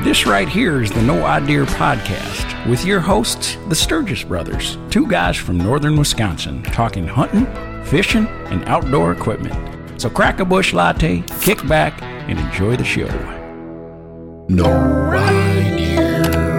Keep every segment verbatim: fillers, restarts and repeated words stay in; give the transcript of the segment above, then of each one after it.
This right here is the No Idea Podcast with your hosts, the Sturgis Brothers, two guys from northern Wisconsin, talking hunting, fishing, and outdoor equipment. So crack a bush latte, kick back, and enjoy the show. No Idea.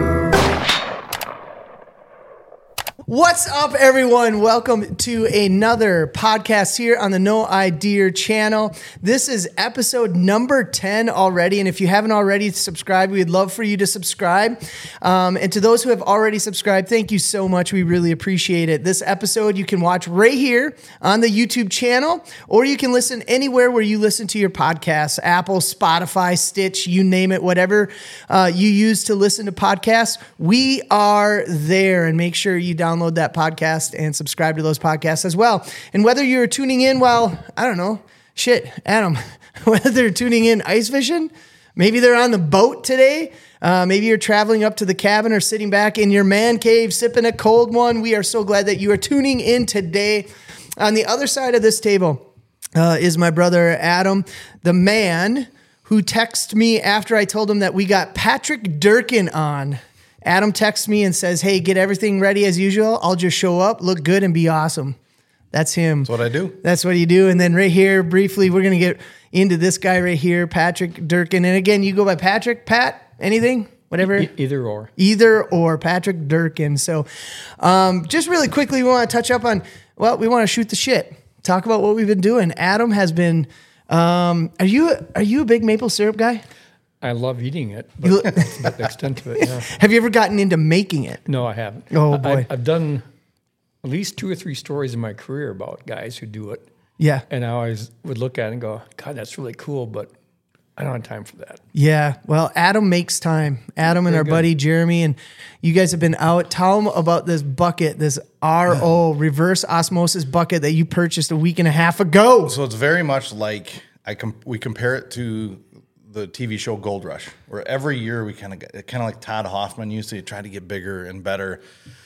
What's up, everyone? Welcome to another podcast here on the No Idea channel. This is episode number ten already, and if you haven't already subscribed, we'd love for you to subscribe. Um, and to those who have already subscribed, thank you so much. We really appreciate it. This episode you can watch right here on the YouTube channel, or you can listen anywhere where you listen to your podcasts, Apple, Spotify, Stitch, you name it, whatever uh, you use to listen to podcasts. We are there, and make sure you download that podcast and subscribe to those podcasts as well. And whether you're tuning in while, I don't know, shit, Adam, whether they're tuning in ice fishing, maybe they're on the boat today, uh, maybe you're traveling up to the cabin or sitting back in your man cave sipping a cold one. We are so glad that you are tuning in today. On the other side of this table uh, is my brother Adam, the man who texted me after I told him that we got Patrick Durkin on. Adam texts me and says, hey, get everything ready as usual. I'll just show up, look good, and be awesome. That's him. That's what I do. That's what you do. And then right here, briefly, we're going to get into this guy right here, Patrick Durkin. And again, you go by Patrick, Pat, anything, whatever? E- either or. Either or, Patrick Durkin. So um, just really quickly, we want to touch up on, well, we want to shoot the shit. Talk about what we've been doing. Adam has been, um, are you are you a big maple syrup guy? I love eating it, but that's about the extent of it. Yeah. Have you ever gotten into making it? No, I haven't. Oh, boy. I, I've done at least two or three stories in my career about guys who do it. Yeah. And I always would look at it and go, God, that's really cool, but I don't have time for that. Yeah. Well, Adam makes time. Adam and Very our good. buddy Jeremy, and you guys have been out. Tell them about this bucket, this R O, reverse osmosis bucket that you purchased a week and a half ago. So it's very much like I com- we compare it to the T V show Gold Rush, where every year we kind of kind of like Todd Hoffman used to try to get bigger and better.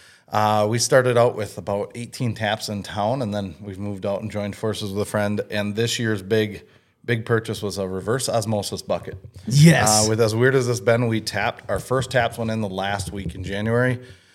Uh, we started out with about eighteen taps in town, and then we've moved out and joined forces with a friend. And this year's big big purchase was a reverse osmosis bucket. Yes. Uh, with as weird as this been, we tapped our first taps went in the last week in January.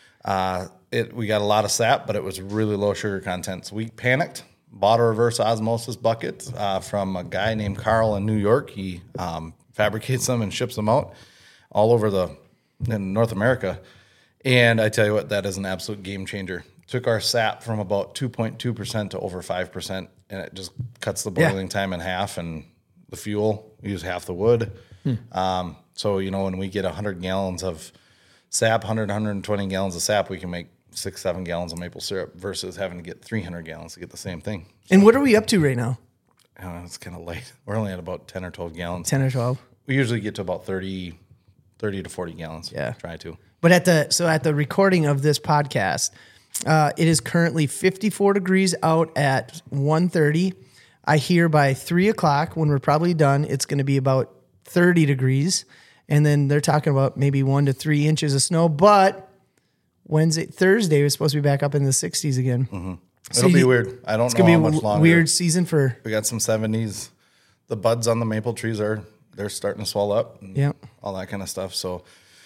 Uh, it we got a lot of sap, but it was really low sugar content. So we panicked. Bought a reverse osmosis bucket uh, from a guy named Carl in New York. He um, fabricates them and ships them out all over the in North America. And I tell you what, that is an absolute game changer. Took our sap from about two point two percent to over five percent, and it just cuts the boiling yeah. time in half. And the fuel, we use half the wood. Hmm. Um, so, you know, when we get one hundred gallons of sap, one hundred, one hundred twenty gallons of sap, we can make six, seven gallons of maple syrup versus having to get three hundred gallons to get the same thing. So, and what are we up to right now? Uh, it's kind of light. We're only at about ten or twelve gallons. ten or twelve. We usually get to about thirty, thirty to forty gallons. Yeah. Try to. But at the, so at the recording of this podcast, uh, it is currently fifty-four degrees out at one thirty. I hear by three o'clock when we're probably done, it's going to be about thirty degrees. And then they're talking about maybe one to three inches of snow, but Wednesday, Thursday, we're supposed to be back up in the sixties again. Mm-hmm. It'll so be you, weird. I don't it's know gonna how be much longer. Weird season for. We got some seventies. The buds on the maple trees are they're starting to swell up. Yeah, all that kind of stuff. So,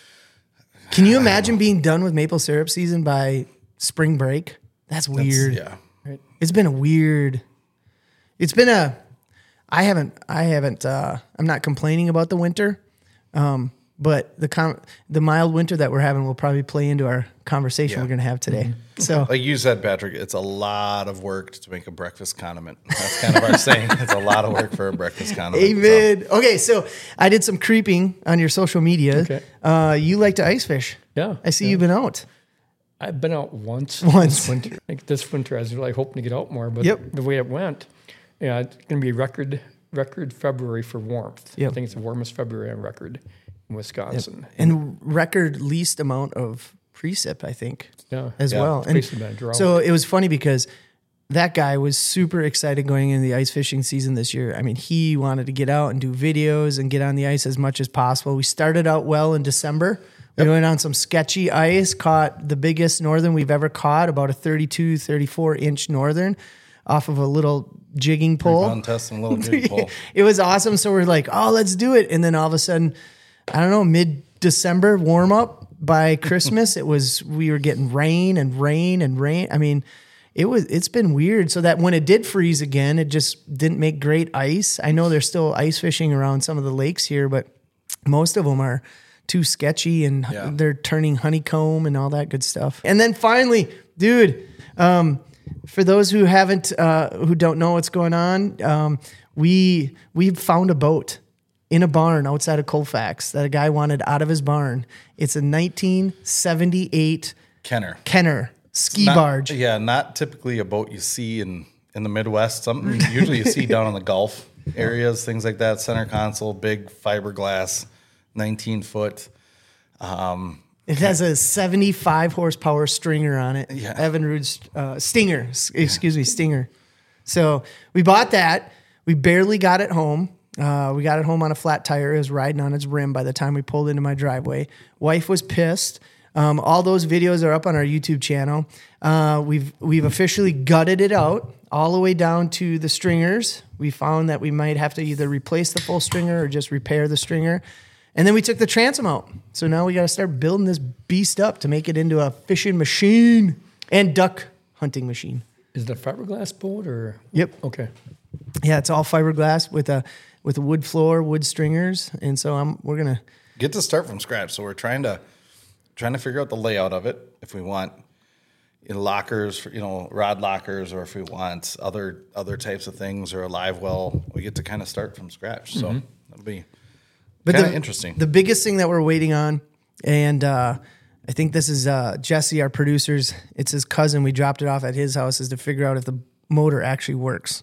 can you imagine being done with maple syrup season by spring break? That's weird. That's, yeah, right. It's been a weird. It's been a. I haven't. I haven't. Uh, I'm not complaining about the winter. Um, But the com- the mild winter that we're having will probably play into our conversation yeah. we're going to have today. Mm-hmm. So, like you said, Patrick, it's a lot of work to make a breakfast condiment. That's kind of our saying. It's a lot of work for a breakfast condiment. Amen. So. Okay, so I did some creeping on your social media. Okay. Uh, you like to ice fish. Yeah. I see yeah. you've been out. I've been out once. Once. This winter. Like this winter, I was really hoping to get out more, but yep. the way it went, yeah, it's going to be record record February for warmth. Yep. I think it's the warmest February on record. Wisconsin yep. and record least amount of precip, I think, yeah, as yeah. well. And so it was funny because that guy was super excited going into the ice fishing season this year. I mean, he wanted to get out and do videos and get on the ice as much as possible. We started out well in December. We yep. went on some sketchy ice, caught the biggest northern we've ever caught, about a thirty-two, thirty-four inch northern off of a little jigging pole. Contest and a little jigging pole. It was awesome. So we're like, oh, let's do it. And then all of a sudden, I don't know, mid December warm up. By Christmas, it was we were getting rain and rain and rain. I mean, it was it's been weird. So that when it did freeze again, it just didn't make great ice. I know there's still ice fishing around some of the lakes here, but most of them are too sketchy and Yeah. they're turning honeycomb and all that good stuff. And then finally, dude, um, for those who haven't, uh, who don't know what's going on, um, we we found a boat in a barn outside of Colfax that a guy wanted out of his barn. It's a nineteen seventy-eight Kenner. Kenner ski Not- barge. Yeah, not typically a boat you see in, in the Midwest. Something usually you see down in the Gulf areas, things like that. Center console, big fiberglass, nineteen foot. Um, It has a seventy-five horsepower stringer on it. Yeah. Evinrude's uh, Stinger, s- excuse me, Stinger. So we bought that. We barely got it home. Uh, we got it home on a flat tire. It was riding on its rim by the time we pulled into my driveway. Wife was pissed. Um, all those videos are up on our YouTube channel. Uh, we've we've officially gutted it out all the way down to the stringers. We found that we might have to either replace the full stringer or just repair the stringer. And then we took the transom out. So now we got to start building this beast up to make it into a fishing machine and duck hunting machine. Is it a fiberglass boat or? Yep. Okay. Yeah, it's all fiberglass with a with a wood floor, wood stringers, and so I'm we're gonna get to start from scratch. So we're trying to trying to figure out the layout of it. If we want you know, lockers, for, you know, rod lockers, or if we want other other types of things, or a live well, we get to kind of start from scratch. So Mm-hmm. that'll be But kind of the- interesting. The biggest thing that we're waiting on, and uh, I think this is uh, Jesse, our producers. It's his cousin. We dropped it off at his house, is to figure out if the motor actually works.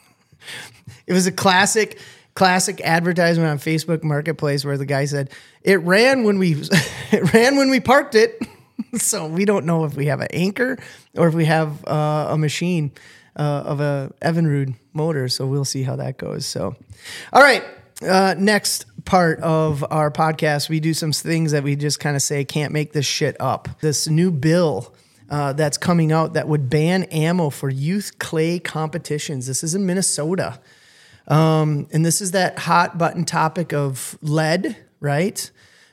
It was a classic, classic advertisement on Facebook Marketplace where the guy said it ran when we it ran when we parked it. So we don't know if we have an anchor or if we have uh, a machine uh, of a Evinrude motor. So we'll see how that goes. So, all right. Uh, next part of our podcast, we do some things that we just kind of say can't make this shit up. This new bill uh, that's coming out that would ban ammo for youth clay competitions. This is in Minnesota. Um, and this is that hot button topic of lead, right?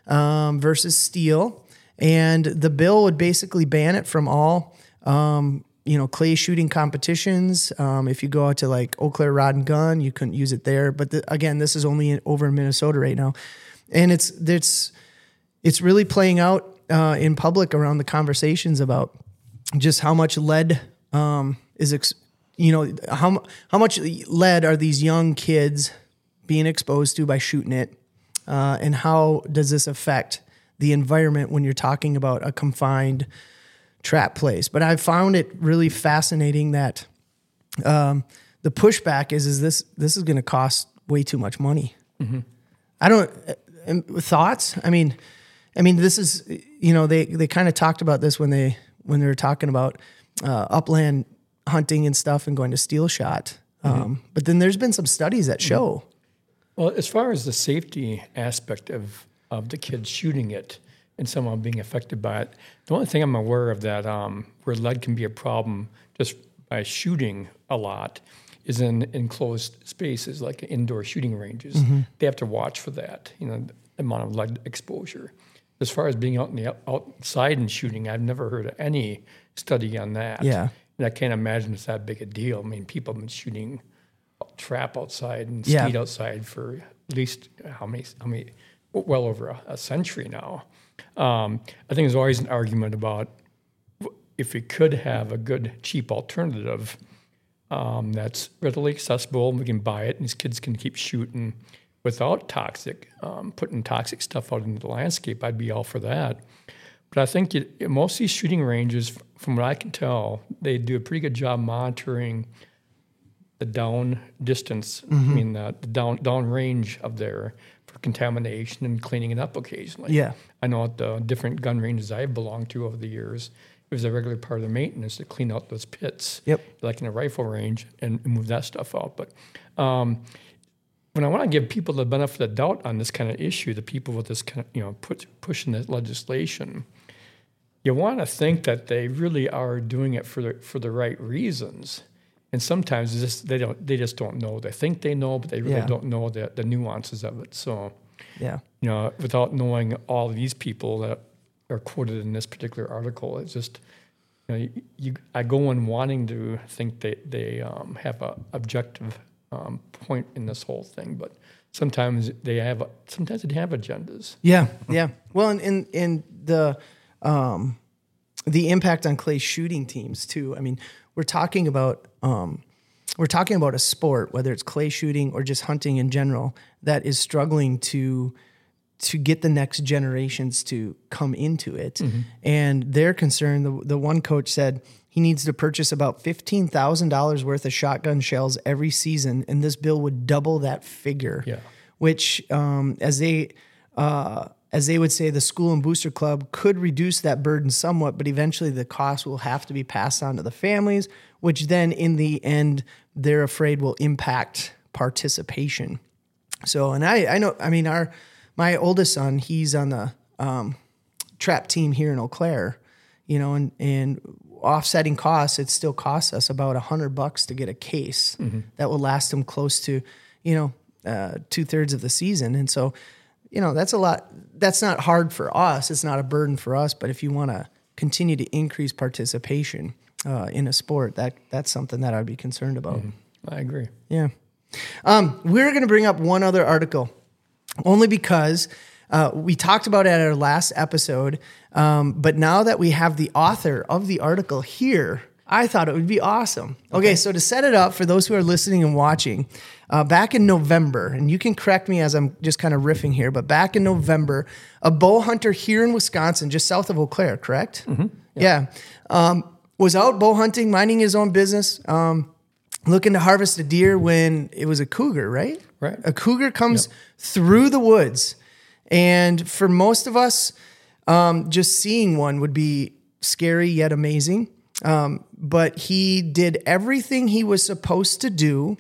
Um, versus steel. And the bill would basically ban it from all, um, you know, clay shooting competitions. Um, if you go out to like Eau Claire Rod and Gun, you couldn't use it there. But the, again, this is only in, over in Minnesota right now. And it's, it's, it's really playing out uh, in public around the conversations about just how much lead um, is, ex- you know, how how much lead are these young kids being exposed to by shooting it, uh, and how does this affect the environment when you're talking about a confined trap place? But I found it really fascinating that um, the pushback is is this this is going to cost way too much money. Mm-hmm. I don't uh, thoughts. I mean, I mean this is you know they they kind of talked about this when they when they were talking about uh, upland hunting and stuff and going to steel shot. Um, mm-hmm. But then there's been some studies that show. Well, as far as the safety aspect of, of the kids shooting it and someone being affected by it, the only thing I'm aware of that um, where lead can be a problem just by shooting a lot is in enclosed spaces like indoor shooting ranges. Mm-hmm. They have to watch for that, you know, the amount of lead exposure. As far as being out in the outside and shooting, I've never heard of any study on that. Yeah. And I can't imagine it's that big a deal. I mean, people have been shooting trap outside and Yeah. skeet outside for at least how many, how many, well over a, a century now. Um, I think there's always an argument about if we could have a good, cheap alternative um, that's readily accessible, and we can buy it, and these kids can keep shooting without toxic, um, putting toxic stuff out into the landscape, I'd be all for that. But I think it, most of these shooting ranges, from what I can tell, they do a pretty good job monitoring the down distance, mm-hmm. I mean, the, the down down range of there for contamination and cleaning it up occasionally. Yeah. I know at the different gun ranges I've belonged to over the years, it was a regular part of the maintenance to clean out those pits, Yep. like in a rifle range, and move that stuff out. But um, when I want to give people the benefit of the doubt on this kind of issue, the people with this kind of, you know, put, pushing this legislation, you want to think that they really are doing it for the, for the right reasons. And sometimes it's just, they don't. They just don't know. They think they know, but they really Yeah. don't know the, the nuances of it. So Yeah. You know, without knowing all of these people that are quoted in this particular article, it's just, you know, you, you I go in wanting to think they, they um, have a objective um, point in this whole thing, but sometimes they have, sometimes they have agendas. Yeah. Yeah. Well, and, and, and the, um, the impact on clay shooting teams too. I mean, we're talking about, um, we're talking about a sport, whether it's clay shooting or just hunting in general, that is struggling to to get the next generations to come into it. Mm-hmm. And they're concerned. The, the one coach said he needs to purchase about fifteen thousand dollars worth of shotgun shells every season, and this bill would double that figure. Yeah. Which, um, as they uh, as they would say, the School and Booster Club could reduce that burden somewhat, but eventually the cost will have to be passed on to the families, which then in the end, they're afraid will impact participation. So, and I, I know, I mean, our, my oldest son, he's on the um, trap team here in Eau Claire, you know, and, and offsetting costs, it still costs us about a hundred bucks to get a case mm-hmm. that will last him close to, you know, uh, two thirds of the season. And so, you know, that's a lot, that's not hard for us. It's not a burden for us, but if you want to continue to increase participation uh, in a sport, that that's something that I'd be concerned about. Mm-hmm. I agree. Yeah. Um, we're going to bring up one other article only because uh, we talked about it at our last episode. Um, but now that we have the author of the article here, I thought it would be awesome. Okay, okay, so to set it up for those who are listening and watching, uh, back in November, and you can correct me as I'm just kind of riffing here, but back in November, a bow hunter here in Wisconsin, just south of Eau Claire, correct? Mm-hmm. Yeah. yeah. Um, was out bow hunting, minding his own business, um, looking to harvest a deer when it was a cougar, right? Right. A cougar comes yep. through the woods. And for most of us, um, just seeing one would be scary yet amazing. Um, but he did everything he was supposed to do,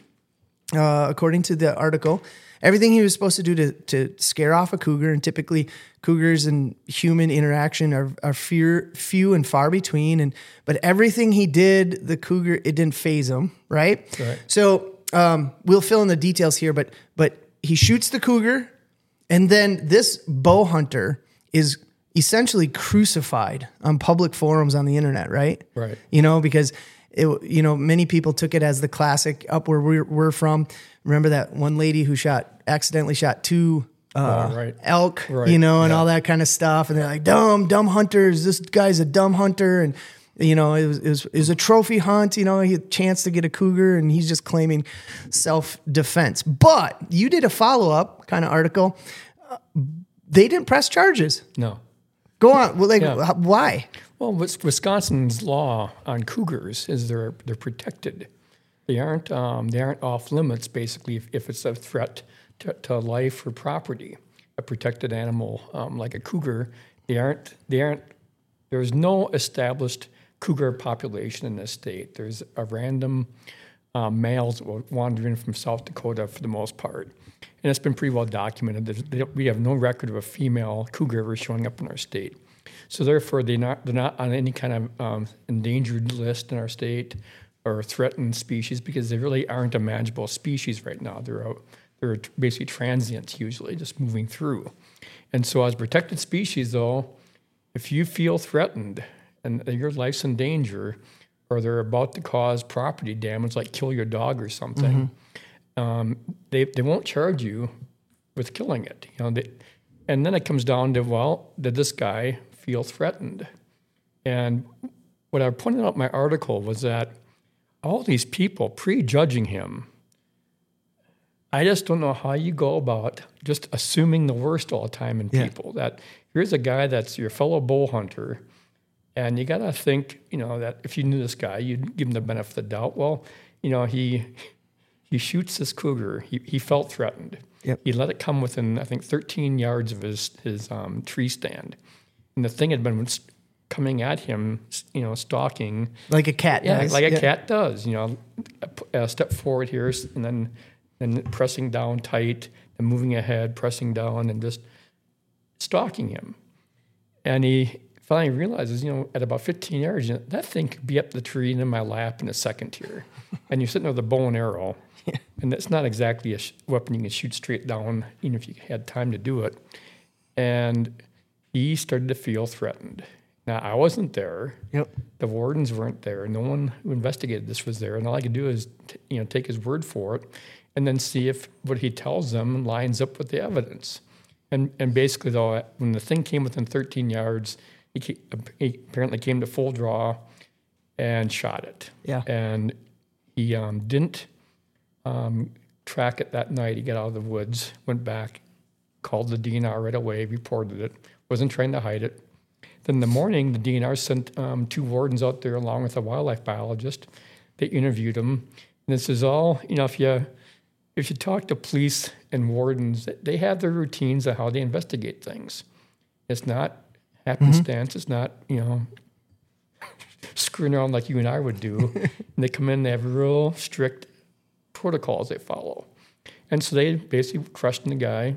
uh, according to the article, everything he was supposed to do to, to scare off a cougar. And typically cougars and human interaction are, are fear, few and far between. And, but everything he did, the cougar, it didn't faze him. Right. Right. So, um, we'll fill in the details here, but, but he shoots the cougar, and then this bow hunter is essentially crucified on public forums on the internet, right? Right. You know, because it, you know, many people took it as the classic up where we're, we're from. Remember that one lady who shot, accidentally shot two uh, oh, right. elk, right. you know, and yeah. all that kind of stuff. And they're like, dumb, dumb hunters. This guy's a dumb hunter. And, you know, it was, it was, it was a trophy hunt. You know, he had a chance to get a cougar, and he's just claiming self-defense. But you did a follow-up kind of article. Uh, they didn't press charges. No. Go on. Well, like, yeah. why? Well, Wisconsin's law on cougars is they're they're protected. They aren't um, they aren't off limits. Basically, if, if it's a threat to, to life or property, a protected animal um, like a cougar, they aren't they aren't. There's no established cougar population in this state. There's a random um, males wandering from South Dakota for the most part. And it's been pretty well documented that we have no record of a female cougar ever showing up in our state. So therefore, they're not, they're not on any kind of um, endangered list in our state or threatened species, because they really aren't a manageable species right now. They're, out, they're basically transients usually, just moving through. And so as protected species, though, if you feel threatened and your life's in danger, or they're about to cause property damage, like kill your dog or something, mm-hmm. Um, they they won't charge you with killing it, you know. They, and then it comes down to, well, did this guy feel threatened? And what I pointed out in my article was that all these people prejudging him, I just don't know how you go about just assuming the worst all the time in yeah. people. That here's a guy that's your fellow bow hunter, and you got to think, you know, that if you knew this guy, you'd give him the benefit of the doubt. Well, you know, he... He shoots this cougar. He he felt threatened. Yep. He let it come within, I think, thirteen yards of his his um, tree stand, and the thing had been coming at him, you know, stalking like a cat. Yeah, does. like a yeah. cat does. You know, a, a step forward here, and then and pressing down tight, and moving ahead, pressing down, and just stalking him. And he finally realizes, you know, at about fifteen yards, you know, that thing could be up the tree and in my lap in a second here. And you're sitting there with a bow and arrow. Yeah. And that's not exactly a sh- weapon you can shoot straight down, even if you had time to do it. And he started to feel threatened. Now, I wasn't there. Yep. The wardens weren't there. No one who investigated this was there. And all I could do is, t- you know, take his word for it and then see if what he tells them lines up with the evidence. And and basically, though, when the thing came within thirteen yards, he, ca- he apparently came to full draw and shot it. Yeah. And he um, didn't um, track it that night. He got out of the woods, went back, called the D N R right away, reported it, wasn't trying to hide it. Then in the morning, the D N R sent um, two wardens out there along with a wildlife biologist. They interviewed him. And this is all, you know, if you if you talk to police and wardens, they have their routines of how they investigate things. It's not happenstance. Mm-hmm. It's not, you know, screwing around like you and I would do. And they come in, they have real strict protocols they follow. And so they basically questioned the guy,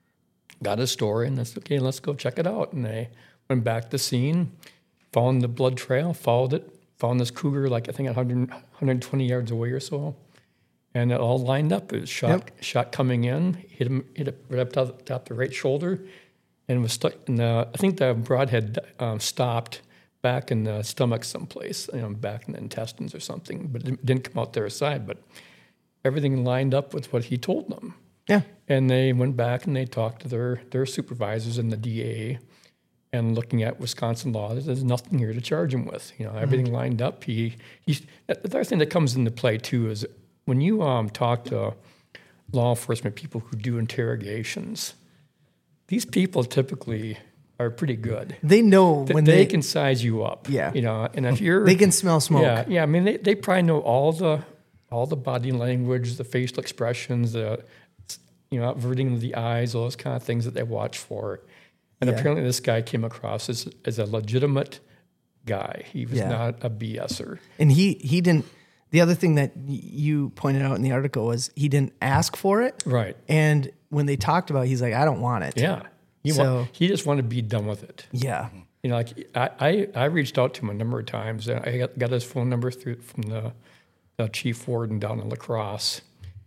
got his story, and that's okay, let's go check it out. And they went back to the scene, found the blood trail, followed it, found this cougar like I think one hundred, one hundred twenty yards away or so. And it all lined up. It was shot, yep. shot coming in, hit him, hit it right up top, top the right shoulder, and was stuck. And the, I think the broadhead um, stopped back in the stomach someplace, you know, back in the intestines or something, but it didn't come out their side. But everything lined up with what he told them. Yeah. And they went back and they talked to their their supervisors and the D A, and looking at Wisconsin law, there's nothing here to charge him with. You know, everything mm-hmm. lined up. He he. The other thing that comes into play too is when you um, talk to law enforcement people who do interrogations, these people typically are pretty good. They know Th- when they, they can size you up. Yeah. You know, and if you're they can smell smoke. Yeah, yeah. I mean, they, they probably know all the all the body language, the facial expressions, the you know, averting the eyes, all those kind of things that they watch for. And yeah. apparently, this guy came across as as a legitimate guy. He was yeah. not a BSer. And he he didn't. The other thing that you pointed out in the article was he didn't ask for it. Right. And when they talked about it, he's like, I don't want it. Yeah. He, so, wa- he just wanted to be done with it. Yeah. You know, like I, I, I reached out to him a number of times. And I got, got his phone number through from the, the chief warden down in La Crosse.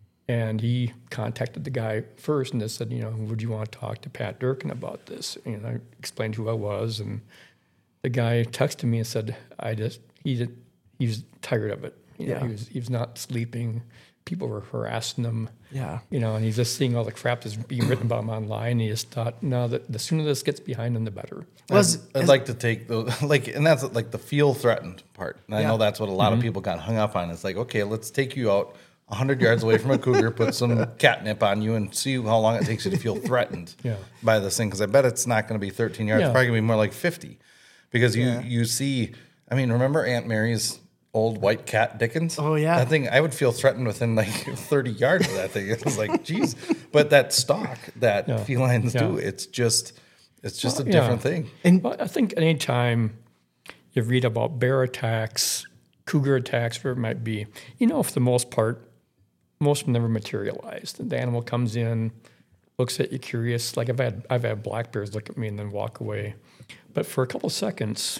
And he contacted the guy first and just said, you know, would you want to talk to Pat Durkin about this? And I explained who I was. And the guy texted me and said, I just, he did, he was tired of it. You know, yeah. he was he was not sleeping. People were harassing him. Yeah. You know, and he's just seeing all the crap that's being written about him online. And he just thought, no, the, the sooner this gets behind him, the better. Well, I'd, I'd like to take the like, and that's like the feel threatened part. And I yeah. know that's what a lot mm-hmm. of people got hung up on. It's like, okay, let's take you out one hundred yards away from a cougar, put some catnip on you, and see how long it takes you to feel threatened yeah. by this thing. Because I bet it's not going to be thirteen yards. Yeah. It's probably going to be more like fifty. Because you yeah. you see, I mean, remember Aunt Mary's old white cat Dickens? Oh, yeah. That thing, I would feel threatened within like thirty yards of that thing. It was like, geez. But that stalk that Yeah. felines Yeah. do, it's just it's just Well, a yeah. different thing. And Well, I think anytime you read about bear attacks, cougar attacks, whatever it might be, you know, for the most part, most of them never materialized. The animal comes in, looks at you curious. Like I've had I've had black bears look at me and then walk away. But for a couple seconds,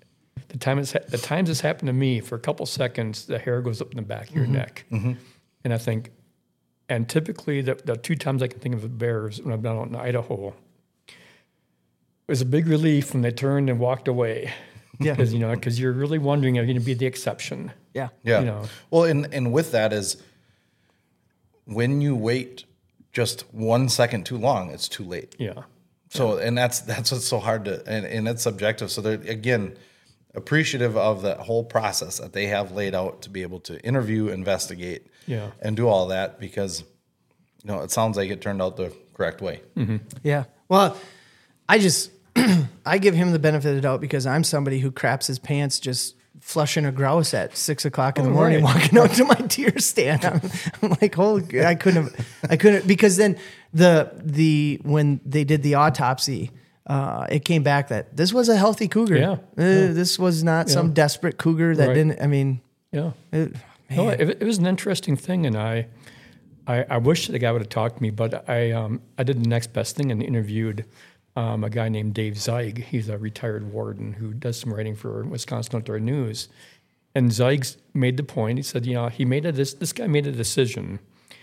the time it's, the times it's happened to me, for a couple seconds, the hair goes up in the back of your Mm-hmm. neck. Mm-hmm. And I think, and typically the, the two times I can think of the bears when I've been out in Idaho, it was a big relief when they turned and walked away. Yeah. Because, you know, because you're really wondering, are you going to be the exception? yeah. Yeah. You know. Well, and and with that is when you wait just one second too long, it's too late. Yeah. So, and that's that's what's so hard to, and, and it's subjective. So, they're again appreciative of that whole process that they have laid out to be able to interview, investigate, Yeah. and do all that because, you know, it sounds like it turned out the correct way. Mm-hmm. Yeah. Well, I just I give him the benefit of the doubt because I'm somebody who craps his pants just flushing a grouse at six o'clock in the Oh, morning, right. walking out to my deer stand. I'm, I'm like, holy, I couldn't, have, I couldn't, because then the the when they did the autopsy, uh, it came back that this was a healthy cougar. Yeah. Uh, Yeah. This was not Yeah. some desperate cougar that Right. didn't. I mean, Yeah. it, No, man. it, it was an interesting thing, and I, I, I wish the guy would have talked to me, but I, um, I did the next best thing and interviewed um, a guy named Dave Zeig. He's a retired warden who does some writing for Wisconsin Outdoor News. And Zeig made the point. He said, you know, he made a this this guy made a decision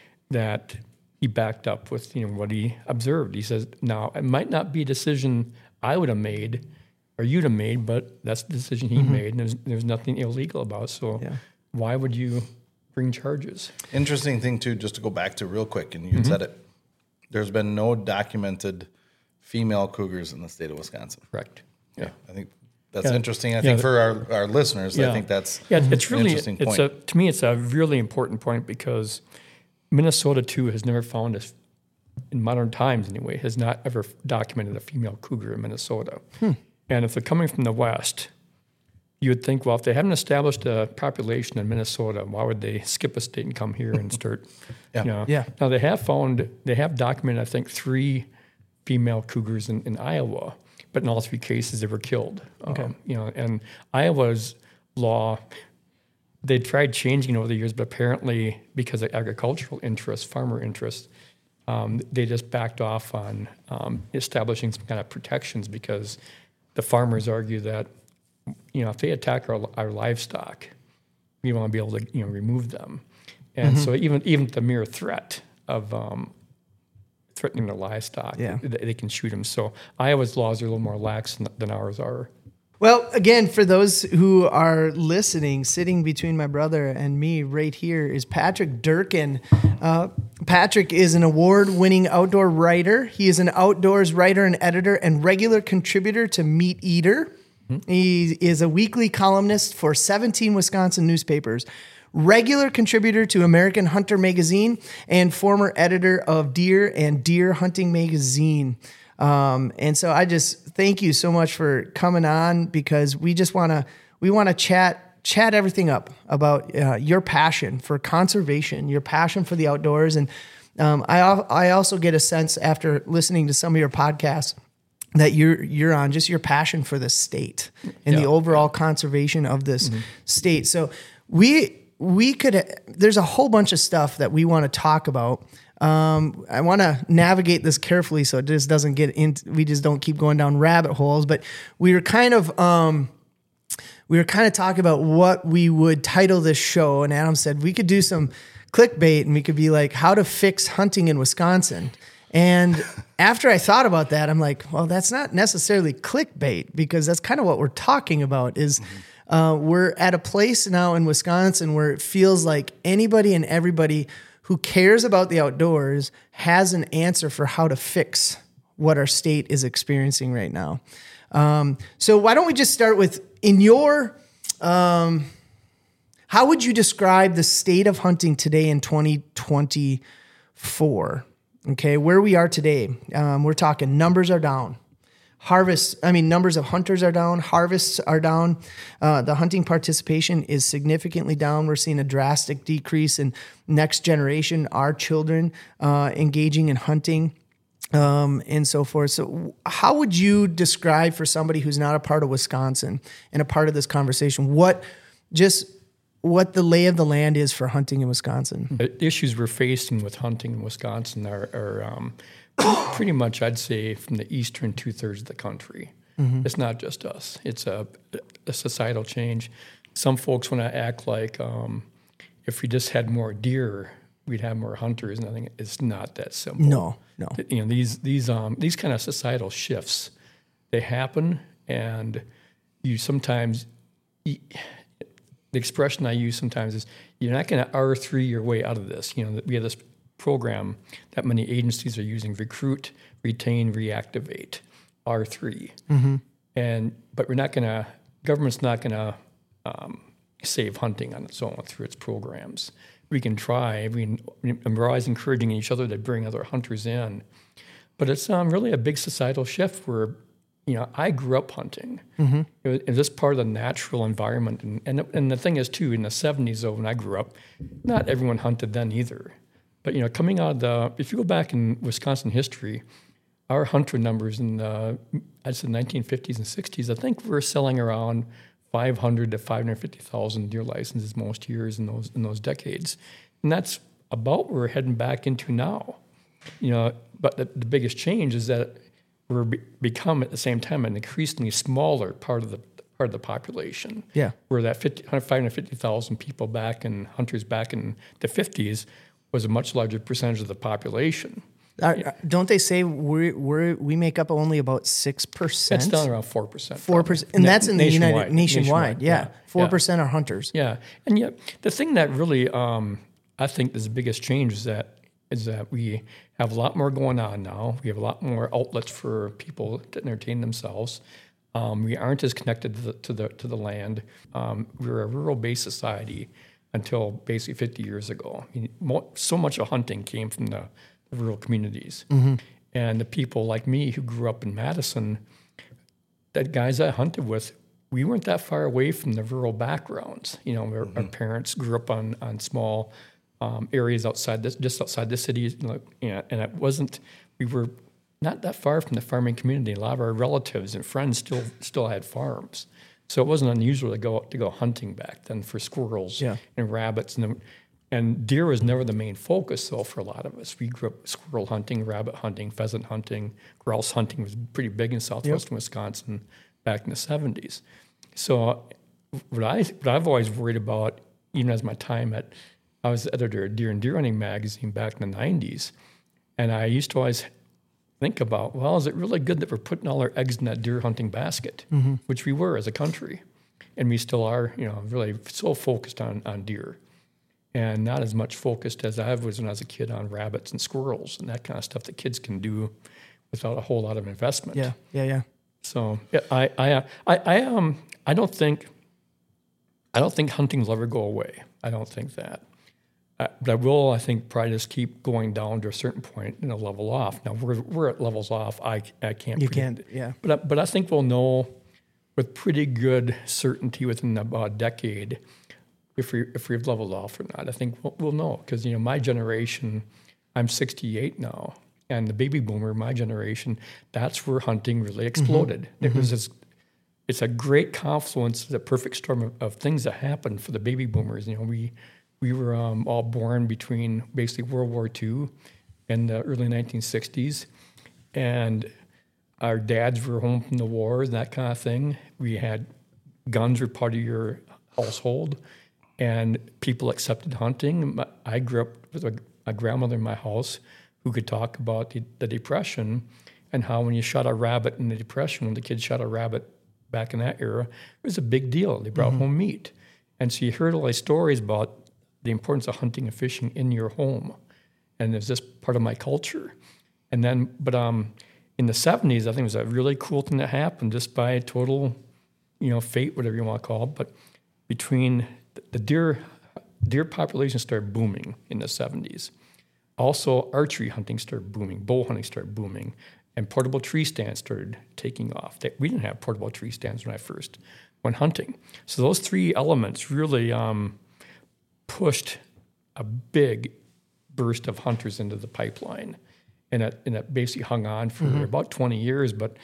that he backed up with, you know, what he observed. He says, now it might not be a decision I would have made or you'd have made, but that's the decision he mm-hmm. made, and there's there's nothing illegal about it. So yeah. why would you bring charges? Interesting thing too, just to go back to real quick, and you mm-hmm. said it. There's been no documented female cougars in the state of Wisconsin. Correct. Yeah, I think that's yeah. interesting. I think yeah. for our, our listeners, yeah. I think that's yeah, it's an really interesting it's point. a to me it's a really important point because Minnesota too has never found a, in modern times anyway, has not ever documented a female cougar in Minnesota. Hmm. And if they're coming from the West, you would think, well, if they haven't established a population in Minnesota, why would they skip a state and come here and start? yeah. You know? yeah. Now they have found, they have documented, I think, three female cougars in, in Iowa, but in all three cases they were killed. Okay. Um, you know, and Iowa's law, they tried changing over the years, but apparently because of agricultural interests, farmer interests, um, they just backed off on um, establishing some kind of protections because the farmers argue that, you know, if they attack our, our livestock, we want to be able to, you know, remove them. And mm-hmm. so even even the mere threat of um, threatening the livestock, yeah. they, they can shoot them. So Iowa's laws are a little more lax than, than ours are. Well, again, for those who are listening, sitting between my brother and me right here is Patrick Durkin. Uh, Patrick is an award-winning outdoor writer. He is an outdoors writer and editor and regular contributor to Meat Eater. Mm-hmm. He is a weekly columnist for seventeen Wisconsin newspapers, regular contributor to American Hunter magazine, and former editor of Deer and Deer Hunting magazine. Um, and so I just thank you so much for coming on because we just want to, we want to chat, chat everything up about uh, your passion for conservation, your passion for the outdoors. And um, I, I also get a sense after listening to some of your podcasts that you're, you're on just your passion for the state and yeah. the overall conservation of this mm-hmm. state. So we, we could, there's a whole bunch of stuff that we want to talk about. Um, I want to navigate this carefully so it just doesn't get into, we just don't keep going down rabbit holes, but we were kind of, um, we were kind of talking about what we would title this show. And Adam said we could do some clickbait and we could be like, how to fix hunting in Wisconsin. And after I thought about that, I'm like, well, that's not necessarily clickbait because that's kind of what we're talking about is, mm-hmm. uh, we're at a place now in Wisconsin where it feels like anybody and everybody who cares about the outdoors has an answer for how to fix what our state is experiencing right now. Um, so why don't we just start with, in your, um, how would you describe the state of hunting today in twenty twenty-four? Okay, where we are today, um, we're talking numbers are down. Harvests, I mean, numbers of hunters are down. Harvests are down. Uh, the hunting participation is significantly down. We're seeing a drastic decrease in next generation, our children uh, engaging in hunting um, and so forth. So how would you describe for somebody who's not a part of Wisconsin and a part of this conversation, what just what the lay of the land is for hunting in Wisconsin? The issues we're facing with hunting in Wisconsin are, are um, pretty much, I'd say, from the eastern two-thirds of the country. Mm-hmm. It's not just us. It's a, a societal change. Some folks want to act like um, if we just had more deer, we'd have more hunters. And I think it's not that simple. No, no. You know, these these um, these kind of societal shifts, they happen, and you sometimes, you, the expression I use sometimes is, you're not going to R three your way out of this. You know, we have this program that many agencies are using: recruit, retain, reactivate, R three. Mm-hmm. And but we're not going to. Government's not going to um, save hunting on its own through its programs. We can try. We can, and we're always encouraging each other to bring other hunters in, but it's um, really a big societal shift where, you know, I grew up hunting. Mm-hmm. It was, it was just part of the natural environment, and, and and the thing is too, in the seventies, though, when I grew up, not everyone hunted then either. But, you know, coming out of the, if you go back in Wisconsin history, our hunter numbers in the, I'd say nineteen fifties and sixties, I think we're selling around five hundred to five hundred fifty thousand deer licenses most years in those in those decades. And that's about where we're heading back into now. You know, but the, the biggest change is that we're be- become at the same time an increasingly smaller part of the part of the population. Yeah. Where that fifty, five hundred fifty thousand people back in hunters back in the fifties was a much larger percentage of the population. Are, don't they say we we we make up only about six percent? It's down around four percent. Four percent, and Na- that's in the nationwide. United nationwide. Nationwide, Yeah, yeah. four Yeah. percent are hunters. Yeah, and yet the thing that really um, I think is the biggest change is that is that we have a lot more going on now. We have a lot more outlets for people to entertain themselves. Um, we aren't as connected to the to the, to the land. Um, we're a rural-based society until basically fifty years ago. I mean, mo- so much of hunting came from the, the rural communities, mm-hmm. and the people like me who grew up in Madison, that guys I hunted with, we weren't that far away from the rural backgrounds. You know, our, mm-hmm. our parents grew up on on small um, areas outside this, just outside the city, you know, and it wasn't. We were not that far from the farming community. A lot of our relatives and friends still still had farms, so it wasn't unusual to go to go hunting back then for squirrels yeah. and rabbits. And and deer was never the main focus, though, for a lot of us. We grew up squirrel hunting, rabbit hunting, pheasant hunting, grouse hunting was pretty big in southwestern yep. Wisconsin back in the seventies. So what I what I've always worried about, even as my time at, I was the editor of Deer and Deer Hunting magazine back in the nineties, and I used to always think about, well, is it really good that we're putting all our eggs in that deer hunting basket, mm-hmm. which we were as a country, and we still are, you know, really so focused on on deer, and not as much focused as I was when I was a kid on rabbits and squirrels and that kind of stuff that kids can do without a whole lot of investment. Yeah, yeah, yeah. So yeah, I, I, I, I, um, I don't think, I don't think hunting will ever go away. I don't think that. Uh, but I will, I think, probably just keep going down to a certain point and it'll level off. Now we're we're at levels off. I I can't. You predict. can't. Yeah. But I, but I think we'll know with pretty good certainty within about a decade if we if we've leveled off or not. I think we'll, we'll know because you know my generation, I'm sixty-eight now, and the baby boomer, my generation, that's where hunting really exploded. Mm-hmm. It mm-hmm. was this. It's a great confluence, the perfect storm of, of things that happened for the baby boomers. You know, we we were um, all born between basically World War Two and the early nineteen sixties, and our dads were home from the wars and that kind of thing. We had guns were part of your household, and people accepted hunting. I grew up with a, a grandmother in my house who could talk about the, the Depression and how when you shot a rabbit in the Depression, when the kids shot a rabbit back in that era, it was a big deal. They brought mm-hmm. home meat. And so you heard all these stories about the importance of hunting and fishing in your home. And it was just part of my culture. And then, but um, in the seventies, I think it was a really cool thing that happened just by total, you know, fate, whatever you want to call it. But between the deer, deer population started booming in the seventies. Also, archery hunting started booming, bow hunting started booming, and portable tree stands started taking off. We didn't have portable tree stands when I first went hunting. So those three elements really um, pushed a big burst of hunters into the pipeline. And it, and it basically hung on for mm-hmm. about twenty years. But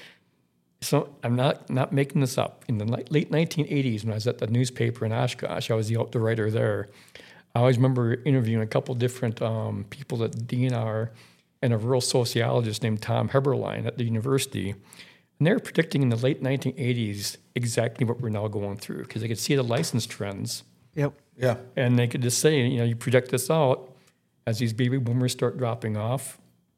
so I'm not, not making this up. In the late nineteen eighties, when I was at the newspaper in Oshkosh, I was the outdoor writer there. I always remember interviewing a couple different um, people at D N R and a rural sociologist named Tom Heberlein at the university. And they were predicting in the late nineteen eighties exactly what we're now going through because they could see the license trends. Yep. Yeah. And they could just say, you know, you project this out as these baby boomers start dropping off.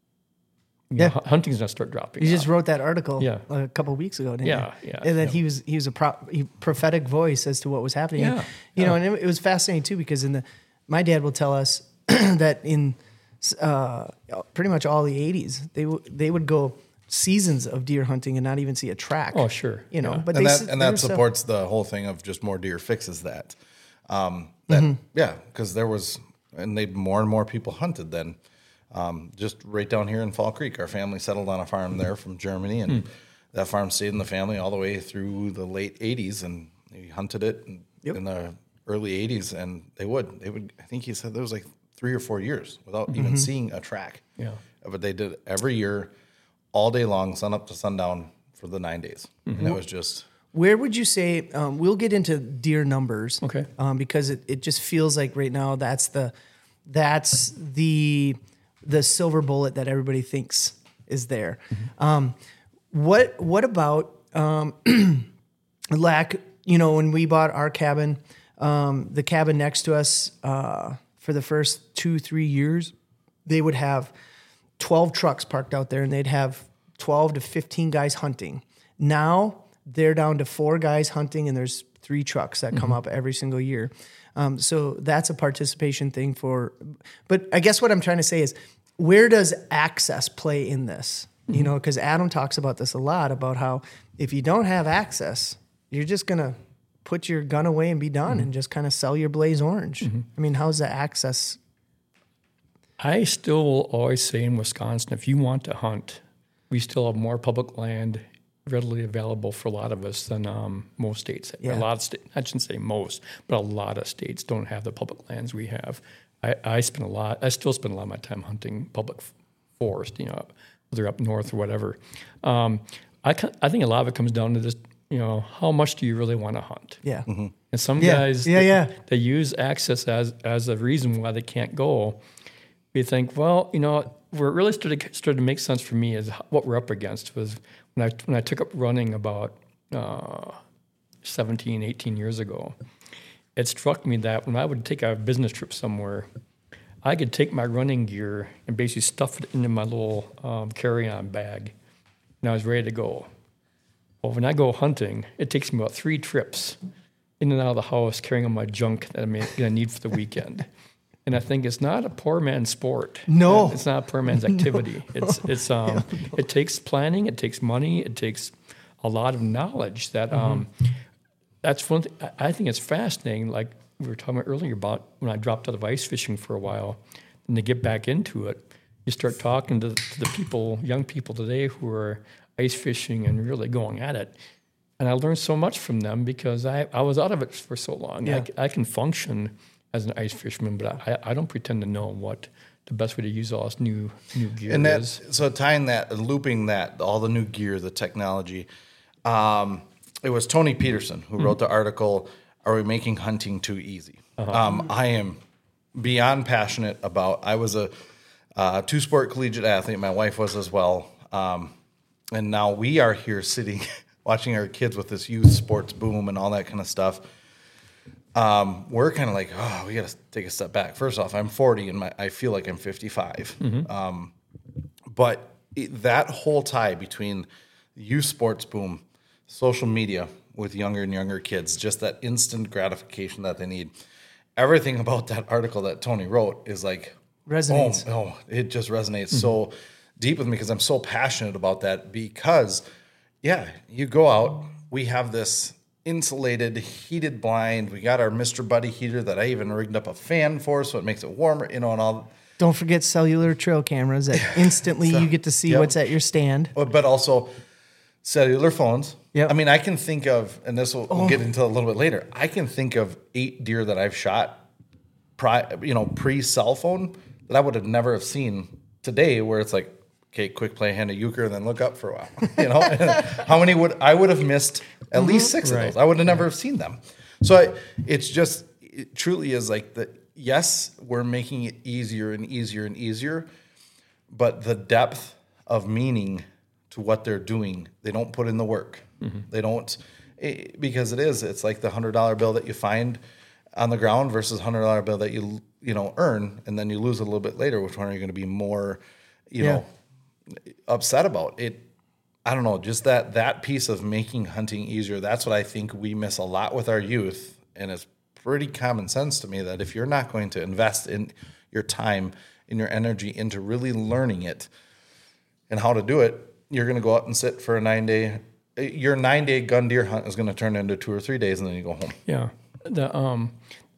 You yeah. know, hunting's going to start dropping You off. just wrote that article yeah. a couple of weeks ago, didn't yeah, you? Yeah, And then yeah. he was he was a pro, he, prophetic voice as to what was happening. Yeah, And, you yeah. know, and it, it was fascinating too because in the my dad will tell us that in uh, pretty much all the eighties they w- they would go seasons of deer hunting and not even see a track. Oh, sure. You know, yeah. but and they that, s- and they that were so- supports the whole thing of just more deer fixes that. Um, that Mm-hmm. yeah, because there was, and they more and more people hunted then. Um, just right down here in Fall Creek, our family settled on a farm there from Germany, and Hmm. that farm stayed in the family all the way through the late eighties, and they hunted it in, Yep. in the early eighties, and they would, they would. I think he said there was like three or four years without Mm-hmm. even seeing a track. Yeah. But they did it every year, all day long, sun up to sundown for the nine days, Mm-hmm. and it was just. Where would you say um, we'll get into deer numbers? Okay. Um, because it, it just feels like right now that's the that's the the silver bullet that everybody thinks is there. Mm-hmm. Um, What what about um, lack? You know, when we bought our cabin, um, the cabin next to us, uh, for the first two three years, they would have twelve trucks parked out there, and they'd have twelve to fifteen guys hunting. Now they're down to four guys hunting, and there's three trucks that come mm-hmm. up every single year. Um, so that's a participation thing for. But I guess what I'm trying to say is, where does access play in this? Mm-hmm. You know, because Adam talks about this a lot, about how if you don't have access, you're just going to put your gun away and be done mm-hmm. and just kind of sell your Blaze Orange. Mm-hmm. I mean, how's the access? I still will always say in Wisconsin, if you want to hunt, we still have more public land readily available for a lot of us than um, most states. Yeah. A lot of states, I shouldn't say most, but a lot of states don't have the public lands we have. I, I spend a lot, I still spend a lot of my time hunting public forest, you know, whether up north or whatever. Um, I, I think a lot of it comes down to this, you know, how much do you really want to hunt? Yeah. Mm-hmm. And some yeah. guys, yeah, they, yeah. they use access as, as a reason why they can't go. We think, well, you know, where it really started, started to make sense for me is what we're up against was when I when I took up running about uh, seventeen, eighteen years ago, it struck me that when I would take a business trip somewhere, I could take my running gear and basically stuff it into my little um, carry-on bag, and I was ready to go. Well, when I go hunting, it takes me about three trips in and out of the house carrying on my junk that I'm going to need for the weekend. And I think it's not a poor man's sport. No, it's not a poor man's activity. No. It's it's um yeah, no. It takes planning, it takes money, it takes a lot of knowledge. That mm-hmm. um, that's one thing. I think it's fascinating. Like we were talking about earlier about when I dropped out of ice fishing for a while, and to get back into it, you start talking to, to the people, young people today who are ice fishing and really going at it. And I learned so much from them because I, I was out of it for so long. Yeah. I, I can function as an ice fisherman, but I, I don't pretend to know what the best way to use all this new new gear and that, is. So tying that, looping that, all the new gear, the technology, um, it was Tony Peterson who mm-hmm. wrote the article, Are We Making Hunting Too Easy? Uh-huh. Um, I am beyond passionate about, I was a uh, two-sport collegiate athlete, my wife was as well, um, and now we are here sitting, watching our kids with this youth sports boom and all that kind of stuff. Um, we're kind of like, oh, we got to take a step back. First off, I'm forty and my, I feel like I'm fifty-five. Mm-hmm. Um, but it, that whole tie between youth sports boom, social media with younger and younger kids, just that instant gratification that they need. Everything about that article that Tony wrote is like, resonates. Oh, oh it just resonates mm-hmm. so deep with me because I'm so passionate about that because, yeah, you go out, we have this insulated, heated blind. We got our Mister Buddy heater that I even rigged up a fan for so it makes it warmer, you know, and all. Don't forget cellular trail cameras that instantly so, you get to see yep. what's at your stand. But also cellular phones. Yep. I mean, I can think of, and this will, oh. we'll get into a little bit later, I can think of eight deer that I've shot pri, you know, pre-cell phone that I would have never have seen today where it's like, okay, quick play, hand a euchre, and then look up for a while. You know, how many would I would have missed at mm-hmm. least six right. of those? I would have never right. have seen them. So I, it's just, it truly is like the yes, we're making it easier and easier and easier, but the depth of meaning to what they're doing, they don't put in the work. Mm-hmm. They don't, it, because it is. It's like the hundred dollar bill that you find on the ground versus hundred dollar bill that you you know earn, and then you lose it a little bit later. Which one are you going to be more, you yeah. know? upset about it? I don't know, just that that piece of making hunting easier, that's what I think we miss a lot with our youth. And it's pretty common sense to me that if you're not going to invest in your time and your energy into really learning it and how to do it, you're going to go out and sit for a nine day your nine day gun deer hunt is going to turn into two or three days and then you go home. Yeah. The um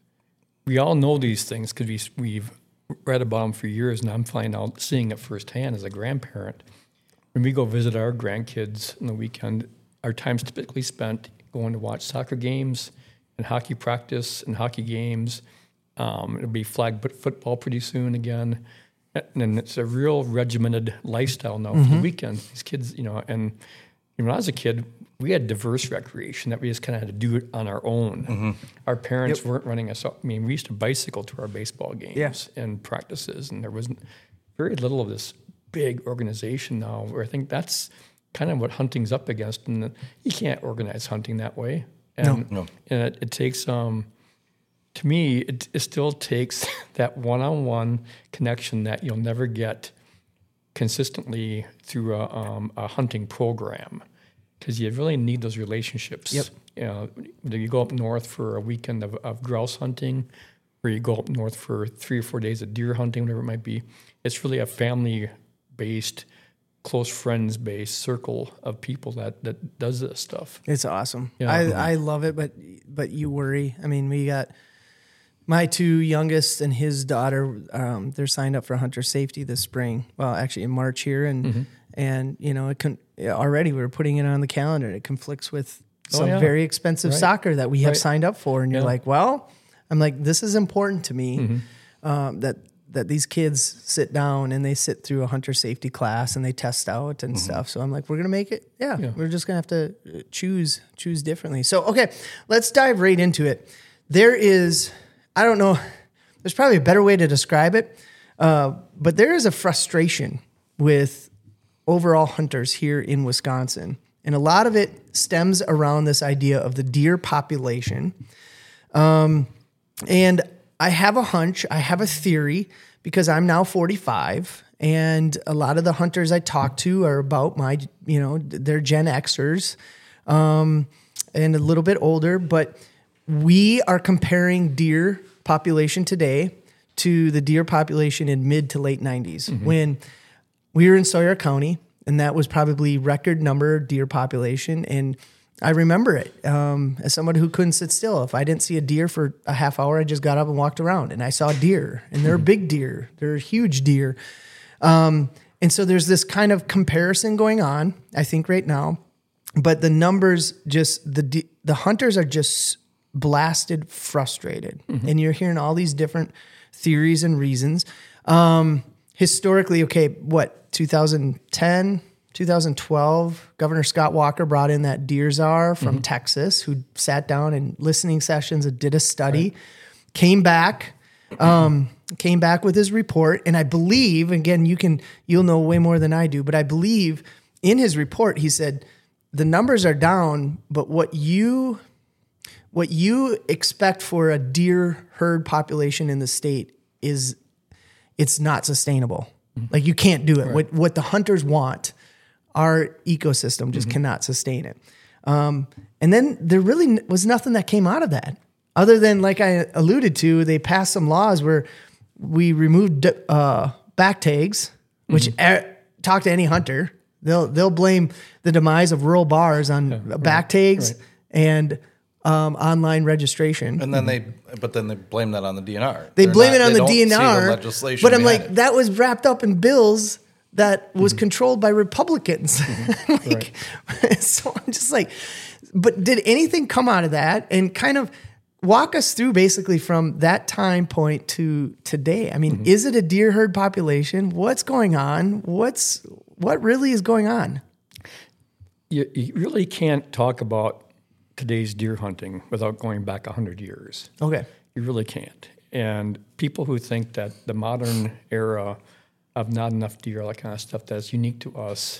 we all know these things because we we've read about them for years, and I'm finding out, seeing it firsthand as a grandparent. When we go visit our grandkids on the weekend, our time's typically spent going to watch soccer games and hockey practice and hockey games. Um, it'll be flag football pretty soon again. And it's a real regimented lifestyle now mm-hmm. for the weekend. These kids, you know, and when I was a kid, we had diverse recreation that we just kind of had to do it on our own. Mm-hmm. Our parents yep. weren't running us up. I mean, we used to bicycle to our baseball games yeah. and practices, and there wasn't very little of this big organization now where I think that's kind of what hunting's up against, and you can't organize hunting that way. And, No. No. and it, it takes, um, to me, it, it still takes that one-on-one connection that you'll never get consistently through a, um, a hunting program, because you really need those relationships. Yep. You know, whether you go up north for a weekend of, of grouse hunting, or you go up north for three or four days of deer hunting, whatever it might be, it's really a family-based, close friends-based circle of people that, that does this stuff. It's awesome. Yeah. I, I love it, but but you worry. I mean, we got my two youngest and his daughter. Um, they're signed up for hunter safety this spring. Well, actually in March here, and Mm-hmm. and you know, it con- already we were putting it on the calendar. It conflicts with Oh, some yeah. very expensive Right. soccer that we have Right. signed up for, and you're Yeah. like, well, I'm like, this is important to me. Mm-hmm. Um, that that these kids sit down and they sit through a hunter safety class and they test out and stuff. So I'm like, we're gonna make it. Yeah, Yeah. we're just gonna have to uh, choose choose differently. So okay, let's dive right into it. There is, I don't know, there's probably a better way to describe it, uh, but there is a frustration with overall hunters here in Wisconsin, and a lot of it stems around this idea of the deer population. Um, and I have a hunch, I have a theory, because I'm now forty-five, and a lot of the hunters I talk to are about my, you know, they're Gen Xers, um, and a little bit older, but we are comparing deer population today to the deer population in mid to late nineties, when we were in Sawyer County, and that was probably record number deer population. And I remember it um, as someone who couldn't sit still. If I didn't see a deer for a half hour, I just got up and walked around, and I saw deer, and they're big deer, they're huge deer. Um, and so there's this kind of comparison going on, I think, right now. But the numbers, just the de- the hunters are just blasted frustrated, and you're hearing all these different theories and reasons. Um, historically, okay, what, two thousand ten, two thousand twelve, Governor Scott Walker brought in that deer czar from Texas, who sat down in listening sessions and did a study, right. came back, um, came back with his report. And I believe, again, you can, you'll know way more than I do, but I believe in his report, he said, the numbers are down, but what you, what you expect for a deer herd population in the state is, it's not sustainable. Mm-hmm. Like, you can't do it. Right. What, what the hunters want, our ecosystem just mm-hmm. cannot sustain it. Um, and then there really was nothing that came out of that, other than, like I alluded to, they passed some laws where we removed uh, back tags, which mm-hmm. er, talk to any hunter, they'll they'll blame the demise of rural bars on yeah, back right, tags right. and um, online registration. And then they, but then they blame that on the D N R. They They're blame not, it on the the D N R. The legislation but I'm like, it. that was wrapped up in bills that was mm-hmm. controlled by Republicans. Mm-hmm. like, right. So I'm just like, but did anything come out of that? And kind of walk us through basically from that time point to today. I mean, mm-hmm. is it a deer herd population? What's going on? What's what really is going on? You, you really can't talk about today's deer hunting without going back one hundred years. Okay. You really can't. And people who think that the modern era of not enough deer, all that kind of stuff that's unique to us,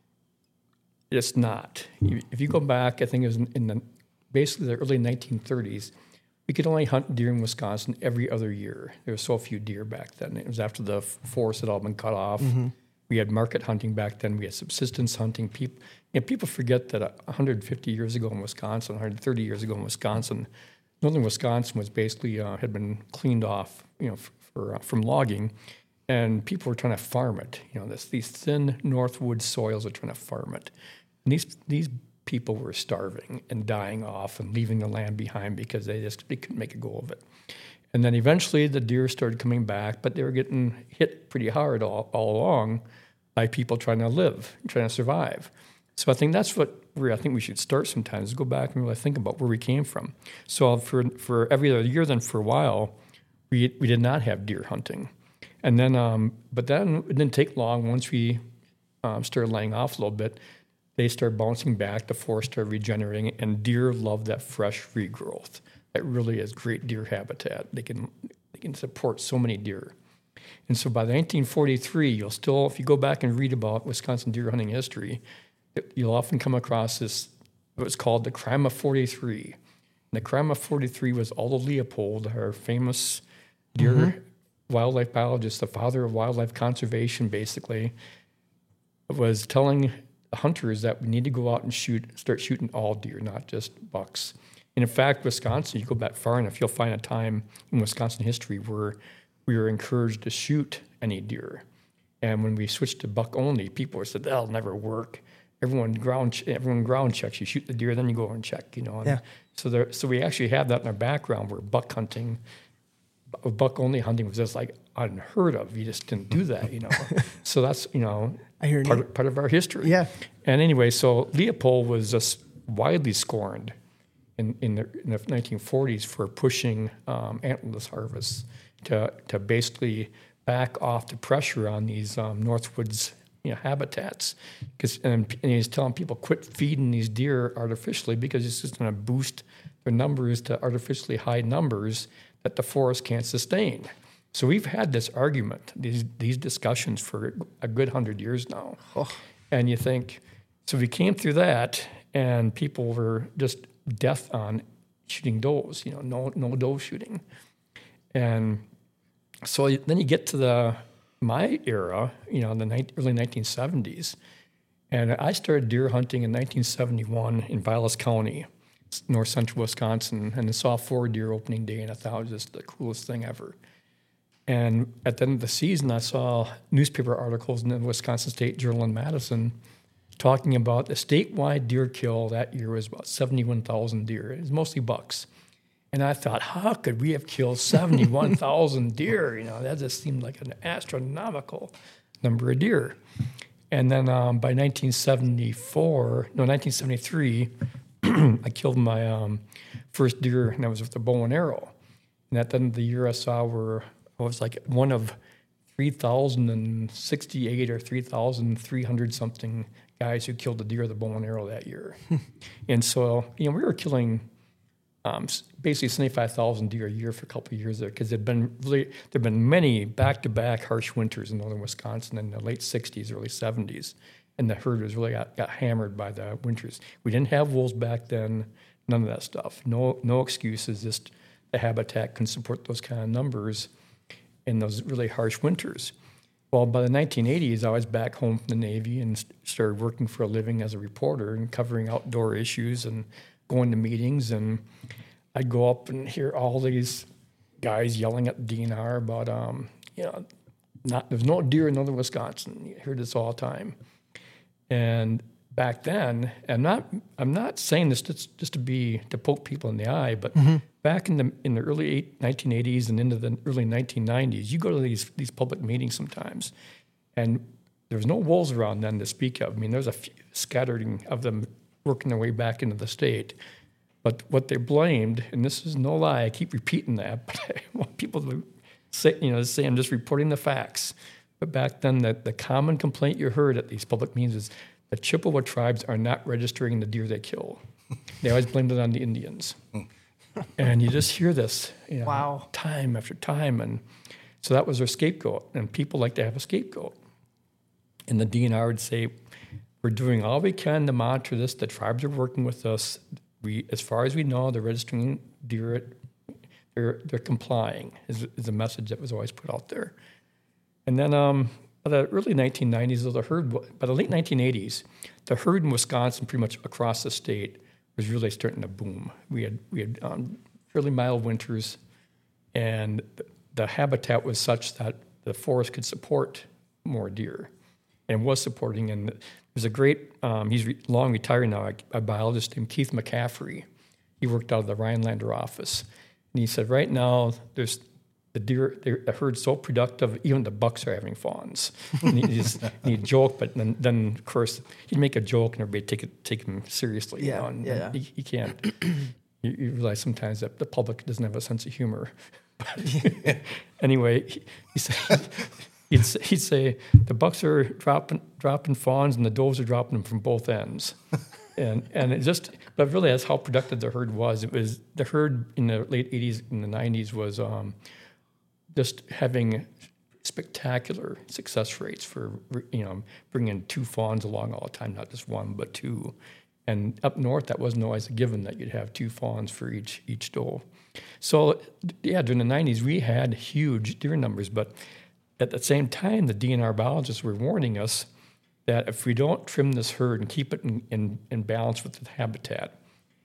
it's not. If you go back, I think it was in the basically the early nineteen thirties, we could only hunt deer in Wisconsin every other year. There were so few deer back then. It was after the forests had all been cut off. Mm-hmm. We had market hunting back then. We had subsistence hunting. People, you know, people forget that one hundred fifty years ago in Wisconsin, one hundred thirty years ago in Wisconsin, northern Wisconsin was basically uh, had been cleaned off, you know, for, for uh, from logging, and people were trying to farm it. You know, this, these thin northwood soils are trying to farm it, and these these people were starving and dying off and leaving the land behind because they just they couldn't make a go of it. And then eventually the deer started coming back, but they were getting hit pretty hard all, all along by people trying to live, trying to survive. So I think that's what where I think we should start sometimes, go back and really think about where we came from. So for for every other year, then for a while, we we did not have deer hunting. And then, um, but then it didn't take long. Once we um, started laying off a little bit, they started bouncing back, the forest started regenerating, and deer love that fresh regrowth. That really is great deer habitat. They can they can support so many deer. And so by nineteen forty-three, you'll still, if you go back and read about Wisconsin deer hunting history, you'll often come across this, what was called the Crime of forty-three. And the Crime of forty-three was Aldo Leopold, our famous deer mm-hmm. wildlife biologist, the father of wildlife conservation, basically, was telling hunters that we need to go out and shoot, start shooting all deer, not just bucks. And in fact, Wisconsin, you go back far enough, you'll find a time in Wisconsin history where we were encouraged to shoot any deer. And when we switched to buck only, people said, that'll never work. Everyone ground everyone ground checks. You shoot the deer, then you go and check, you know. And yeah. So there, so we actually have that in our background where buck hunting, buck only hunting was just like unheard of. You just didn't do that, you know. So that's, you know, I hear part, of, part of our history. Yeah. And anyway, so Leopold was just widely scorned in, in, the, in the nineteen forties for pushing um, antlerless harvests to to basically back off the pressure on these um, Northwoods, you know, habitats. Because and, and he's telling people quit feeding these deer artificially because it's just going to boost their numbers to artificially high numbers that the forest can't sustain. So we've had this argument, these these discussions for a good hundred years now. Oh. And you think, so we came through that, and people were just death on shooting does, you know, no no doe shooting. And so then you get to the my era, you know, in the early nineteen seventies, and I started deer hunting in nineteen seventy-one in Vilas County, north central Wisconsin, and I saw four deer opening day, and I thought it was just the coolest thing ever. And at the end of the season, I saw newspaper articles in the Wisconsin State Journal in Madison talking about the statewide deer kill that year was about seventy-one thousand deer. It was mostly bucks. And I thought, how could we have killed seventy-one thousand deer? You know, that just seemed like an astronomical number of deer. And then um, by nineteen seventy-four, no, nineteen seventy-three, I killed my um, first deer, and that was with a bow and arrow. And at the end of the year, I saw where I was like one of three thousand sixty-eight or three thousand three hundred something guys who killed a deer with a bow and arrow that year. And so, you know, we were killing um, basically seventy-five thousand deer a year for a couple of years there, because there'd been really there'd been many back-to-back harsh winters in northern Wisconsin in the late sixties, early seventies, and the herd was really got, got hammered by the winters. We didn't have wolves back then, none of that stuff. No, no excuses. Just the habitat couldn't support those kind of numbers in those really harsh winters. Well, by the nineteen eighties, I was back home from the Navy and started working for a living as a reporter and covering outdoor issues and going to meetings. And I'd go up and hear all these guys yelling at the D N R about, um, you know, not there's no deer in northern Wisconsin. You hear this all the time. And back then, I'm not I'm not saying this just, just to be to poke people in the eye, but mm-hmm. back in the in the early eight, nineteen eighties and into the early nineteen nineties, you go to these these public meetings sometimes, and there was no wolves around then to speak of. I mean, there's a few scattering of them working their way back into the state. But what they blamed, and this is no lie, I keep repeating that, but I want people to say, you know, say I'm just reporting the facts. But back then, the, the common complaint you heard at these public meetings is the Chippewa tribes are not registering the deer they kill. They always blamed it on the Indians. And you just hear this, you know, wow. time after time. And so that was their scapegoat. And people like to have a scapegoat. And the D N R would say, we're doing all we can to monitor this. The tribes are working with us. We, as far as we know, they're registering deer. They're, they're complying is, is a message that was always put out there. And then um, by the early nineteen nineties, the herd, by the late nineteen eighties, the herd in Wisconsin, pretty much across the state, was really starting to boom. We had we had um, fairly mild winters, and the habitat was such that the forest could support more deer, and was supporting. And there's a great, um, he's re- long retired now, a, a biologist named Keith McCaffrey. He worked out of the Rhinelander office, and he said, right now there's the deer, the herd's so productive, even the bucks are having fawns. And he just, and he'd joke, but then, then of course he'd make a joke and everybody take it, take him seriously. Yeah, you know, and, yeah. and he, he can't. you, you realize sometimes that the public doesn't have a sense of humor. But anyway, he, he said, he'd, say, he'd say the bucks are dropping dropping fawns and the does are dropping them from both ends. And and it just, but really that's how productive the herd was. It was the herd in the late eighties and the nineties was um, just having spectacular success rates for, you know, bringing two fawns along all the time, not just one, but two. And up north, that wasn't always a given that you'd have two fawns for each each doe. So, yeah, during the nineties, we had huge deer numbers, but at the same time, the D N R biologists were warning us that if we don't trim this herd and keep it in, in, in balance with the habitat,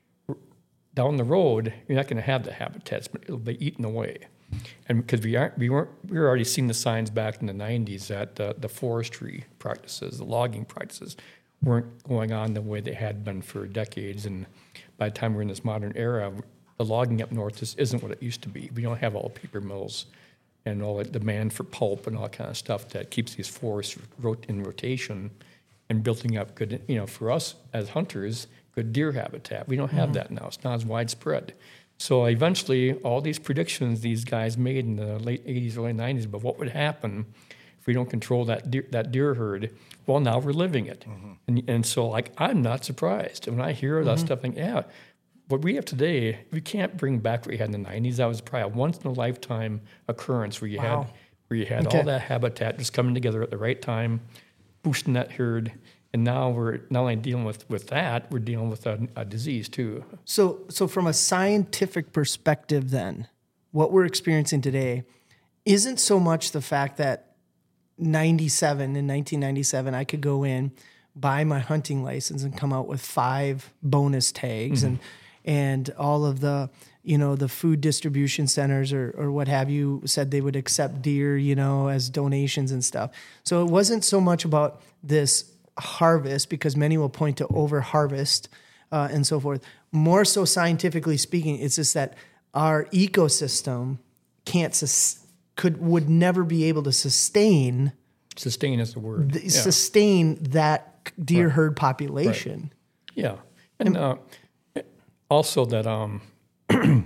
down the road, you're not going to have the habitats, but it'll be eaten away. And because we aren't, we weren't, we were already seeing the signs back in the nineties that the, the forestry practices, the logging practices, weren't going on the way they had been for decades. And by the time we're in this modern era, the logging up north just isn't what it used to be. We don't have all the paper mills and all the demand for pulp and all that kind of stuff that keeps these forests in rotation and building up good, you know, for us as hunters, good deer habitat. We don't have mm-hmm. that now. It's not as widespread. So eventually, all these predictions these guys made in the late eighties, early nineties about what would happen if we don't control that deer, that deer herd, well, now we're living it. Mm-hmm. And, and so, like, I'm not surprised. When I hear that mm-hmm. stuff, like, yeah, what we have today, we can't bring back what we had in the nineties. That was probably a once-in-a-lifetime occurrence where you wow. had where you had okay. all that habitat just coming together at the right time, boosting that herd. And now we're not only dealing with, with that, we're dealing with a, a disease too. So, so from a scientific perspective then, what we're experiencing today isn't so much the fact that ninety-seven, in nineteen ninety-seven, I could go in, buy my hunting license and come out with five bonus tags mm-hmm. and and all of the, you know, the food distribution centers or, or what have you said they would accept deer, you know, as donations and stuff. So it wasn't so much about this harvest, because many will point to over harvest uh, and so forth. More so scientifically speaking, it's just that our ecosystem can't sus- could would never be able to sustain sustain is the word the, yeah. sustain that deer right. herd population. Right. Yeah, and uh, also that um, when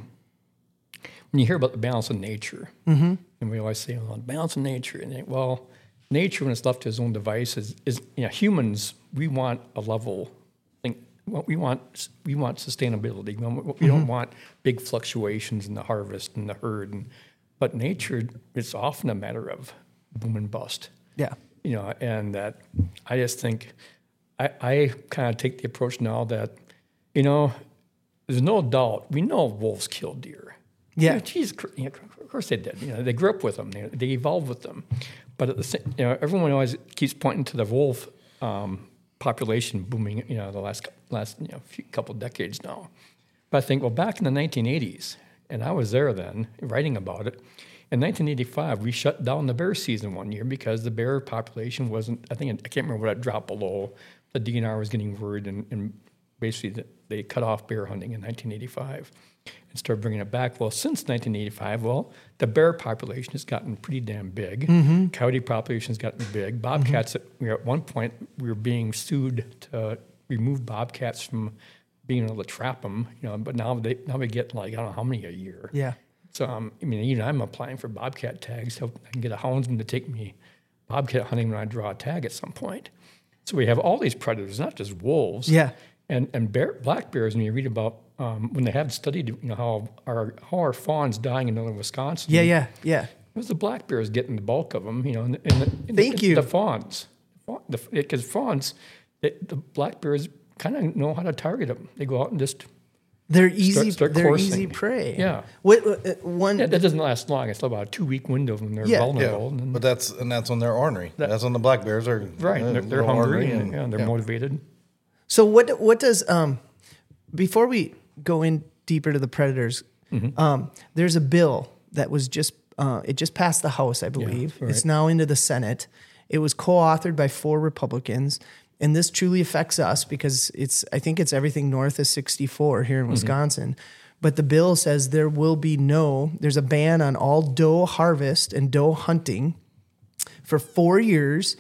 you hear about the balance of nature, mm-hmm. and we always say, "Well, balance of nature," and think, well. Nature, when it's left to its own devices, is, you know, humans, we want a level thing. We want we want sustainability. We, we mm-hmm. don't want big fluctuations in the harvest and the herd. And, but nature, it's often a matter of boom and bust. Yeah. You know, and that I just think, I, I kind of take the approach now that, you know, there's no doubt, we know wolves kill deer. Yeah. You know, geez, you know, of course they did. You know, they grew up with them. They, they evolved with them. But at the same, you know, everyone always keeps pointing to the wolf um, population booming. You know, the last last you know few, couple decades now. But I think, well, back in the nineteen eighties, and I was there then writing about it. In nineteen eighty-five, we shut down the bear season one year because the bear population wasn't. I think I can't remember what it dropped below. The D N R was getting worried, and, and basically they cut off bear hunting in nineteen eighty-five. And started bringing it back. Well, since nineteen eighty-five, well, the bear population has gotten pretty damn big. Mm-hmm. Coyote population has gotten big. Bobcats, mm-hmm. we were at one point, we were being sued to remove bobcats from being able to trap them. You know, but now they now we get like I don't know how many a year. Yeah. So um, I mean, even I'm applying for bobcat tags, so I can get a houndsman to take me bobcat hunting when I draw a tag at some point. So we have all these predators, not just wolves. Yeah. And and bear, black bears, when you read about um, when they have studied, you know, how our how our fawns dying in northern Wisconsin. Yeah, yeah, yeah. It was the black bears getting the bulk of them, you know. And the, and the, and Thank the, you. The fawns, because fawns, they, the black bears kind of know how to target them. They go out and just they're easy. Start, start they're coursing. easy prey. Yeah. What uh, one? Yeah, that doesn't last long. It's about a two week window when they're Yeah. vulnerable. Yeah, And but that's and that's when they're ornery. That- that's when the black bears are right. uh, They're, they're little hungry ornery and, yeah, they're yeah. motivated. So what what does um before we go in deeper to the predators, Mm-hmm. um, there's a bill that was just uh, it just passed the House, I believe. right. It's now into the Senate. It was co-authored by four Republicans, and this truly affects us because it's I think it's everything north of sixty-four here in Wisconsin. But the bill says there will be no there's a ban on all doe harvest and doe hunting for four years.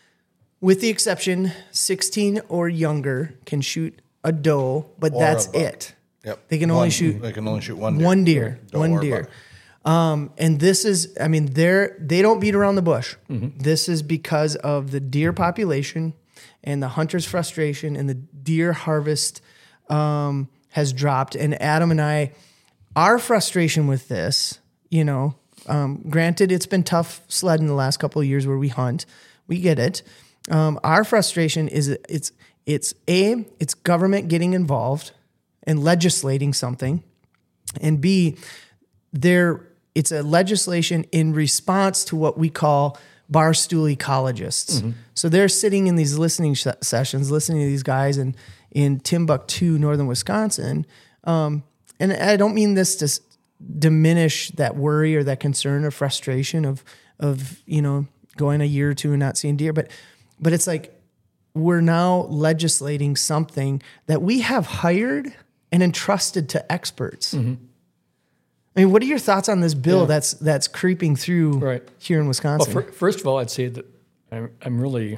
With the exception, sixteen or younger can shoot a doe, but Or that's a buck. it. Yep. They can only One- shoot They can only shoot one deer. one deer, Doe one or deer. buck. Um, and this is, I mean, they're they don't beat around the bush. This is because of the deer population and the hunter's frustration, and the deer harvest um, has dropped. And Adam and I, our frustration with this, you know, Um, granted, it's been tough sledding the last couple of years where we hunt. We get it. Um, our frustration is it's it's A, it's government getting involved and legislating something, and B, there it's a legislation in response to what we call barstool ecologists. Mm-hmm. So they're sitting in these listening sh- sessions, listening to these guys in, in Timbuktu, northern Wisconsin. Um, and I don't mean this to s- diminish that worry or that concern or frustration of, of, you know, going a year or two and not seeing deer, but, but it's like, we're now legislating something that we have hired and entrusted to experts. Mm-hmm. I mean, what are your thoughts on this bill yeah. that's that's creeping through right. here in Wisconsin? Well, for, first of all, I'd say that I'm, I'm really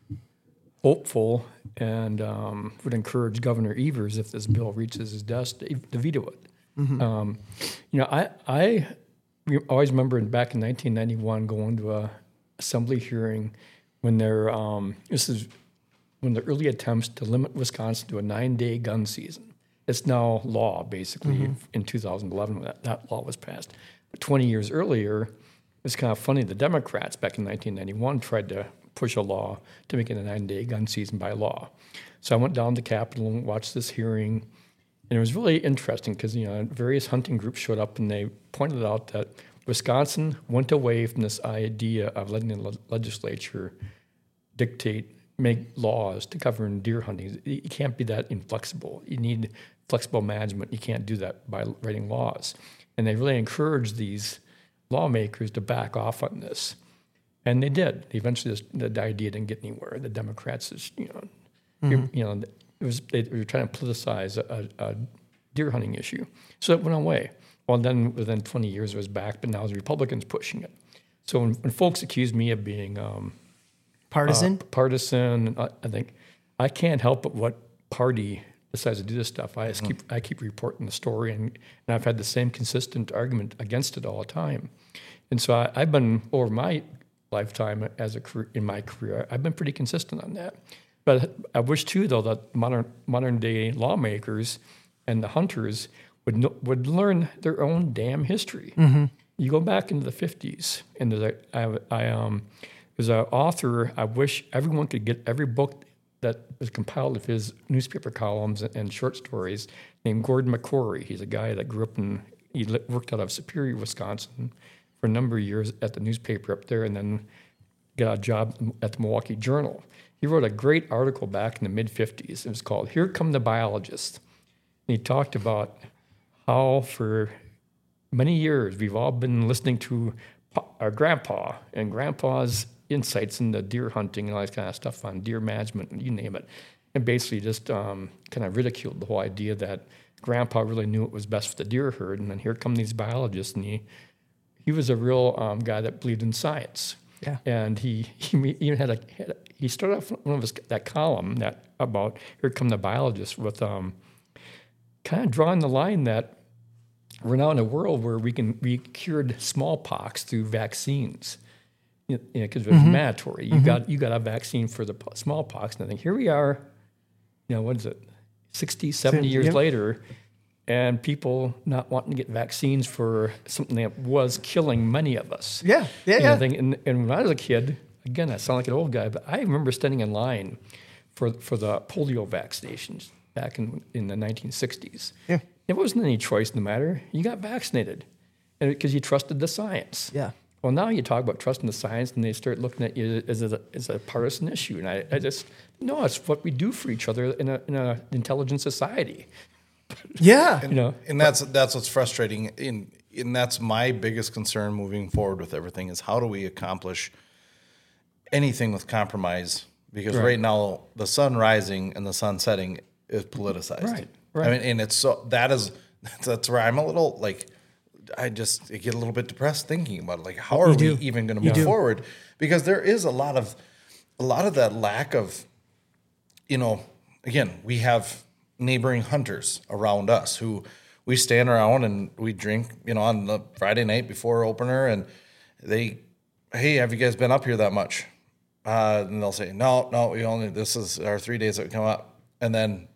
hopeful and um, would encourage Governor Evers, if this bill reaches his desk, to, to veto it. Mm-hmm. Um, you know, I I always remember back in nineteen ninety-one going to a assembly hearing when there um, this is when the early attempts to limit Wisconsin to a nine-day gun season. It's now law, basically, mm-hmm. in two thousand eleven when that, that law was passed. But twenty years earlier, it's kind of funny, the Democrats back in nineteen ninety-one tried to push a law to make it a nine-day gun season by law. So I went down to Capitol and watched this hearing, and it was really interesting because, you know, various hunting groups showed up and they pointed out that Wisconsin went away from this idea of letting the le- legislature dictate, make laws to govern deer hunting. You can't be that inflexible. You need flexible management. You can't do that by writing laws. And they really encouraged these lawmakers to back off on this. And they did. Eventually, this, the idea didn't get anywhere. The Democrats, is, you know, mm-hmm. you know, it was they were trying to politicize a, a deer hunting issue. So it went away. Well, then within twenty years, it was back, but now the Republicans pushing it. So when, when folks accuse me of being um, partisan, uh, partisan, I, I think I can't help but what party decides to do this stuff. I just keep I keep reporting the story, and, and I've had the same consistent argument against it all the time. And so I, I've been over my lifetime as a career, in my career, I've been pretty consistent on that. But I wish too, though, that modern modern day lawmakers and the hunters would know, would learn their own damn history. Mm-hmm. You go back into the fifties, and there's a I, I um there's an author. I wish everyone could get every book that was compiled of his newspaper columns and short stories, named Gordon McCrory. He's a guy that grew up in, he worked out of Superior, Wisconsin for a number of years at the newspaper up there, and then got a job at the Milwaukee Journal. He wrote a great article back in the mid-fifties. It was called Here Come the Biologists. And he talked about how for many years we've all been listening to our grandpa and grandpa's insights into deer hunting and all that kind of stuff on deer management, and you name it, and basically just um, kind of ridiculed the whole idea that grandpa really knew what was best for the deer herd. And then here come these biologists, and he he was a real um, guy that believed in science. Yeah. And he he even had a, had a he started off one of his that column that about here come the biologists with um, kind of drawing the line that we're now in a world where we can we cured smallpox through vaccines. You know, because it was mm-hmm. mandatory. You mm-hmm. got you got a vaccine for the smallpox, and I think here we are, you know, what is it, sixty, seventy years yep. later, and people not wanting to get vaccines for something that was killing many of us. Yeah, yeah, you yeah. know, think, and, and when I was a kid, again, I sound like an old guy, but I remember standing in line for for the polio vaccinations back in in the nineteen sixties. Yeah. There wasn't any choice in the matter. You got vaccinated, and because you trusted the science. Yeah. Well, now you talk about trusting the science, and they start looking at you as a, as a partisan issue. And I, I just, no, it's what we do for each other in a in an intelligent society. Yeah. And, you know, and that's that's what's frustrating. And, and that's my biggest concern moving forward with everything is how do we accomplish anything with compromise? Because right, right now, the sun rising and the sun setting is politicized. Right, right. I mean, and it's so, that is, that's where I'm a little like, I just I get a little bit depressed thinking about it. Like, how are we even going to move forward? Because there is a lot of a lot of that lack of, you know, again, we have neighboring hunters around us who we stand around and we drink, you know, on the Friday night before opener, and they, hey, have you guys been up here that much? Uh, and they'll say, no, no, we only, this is our three days that come up. And then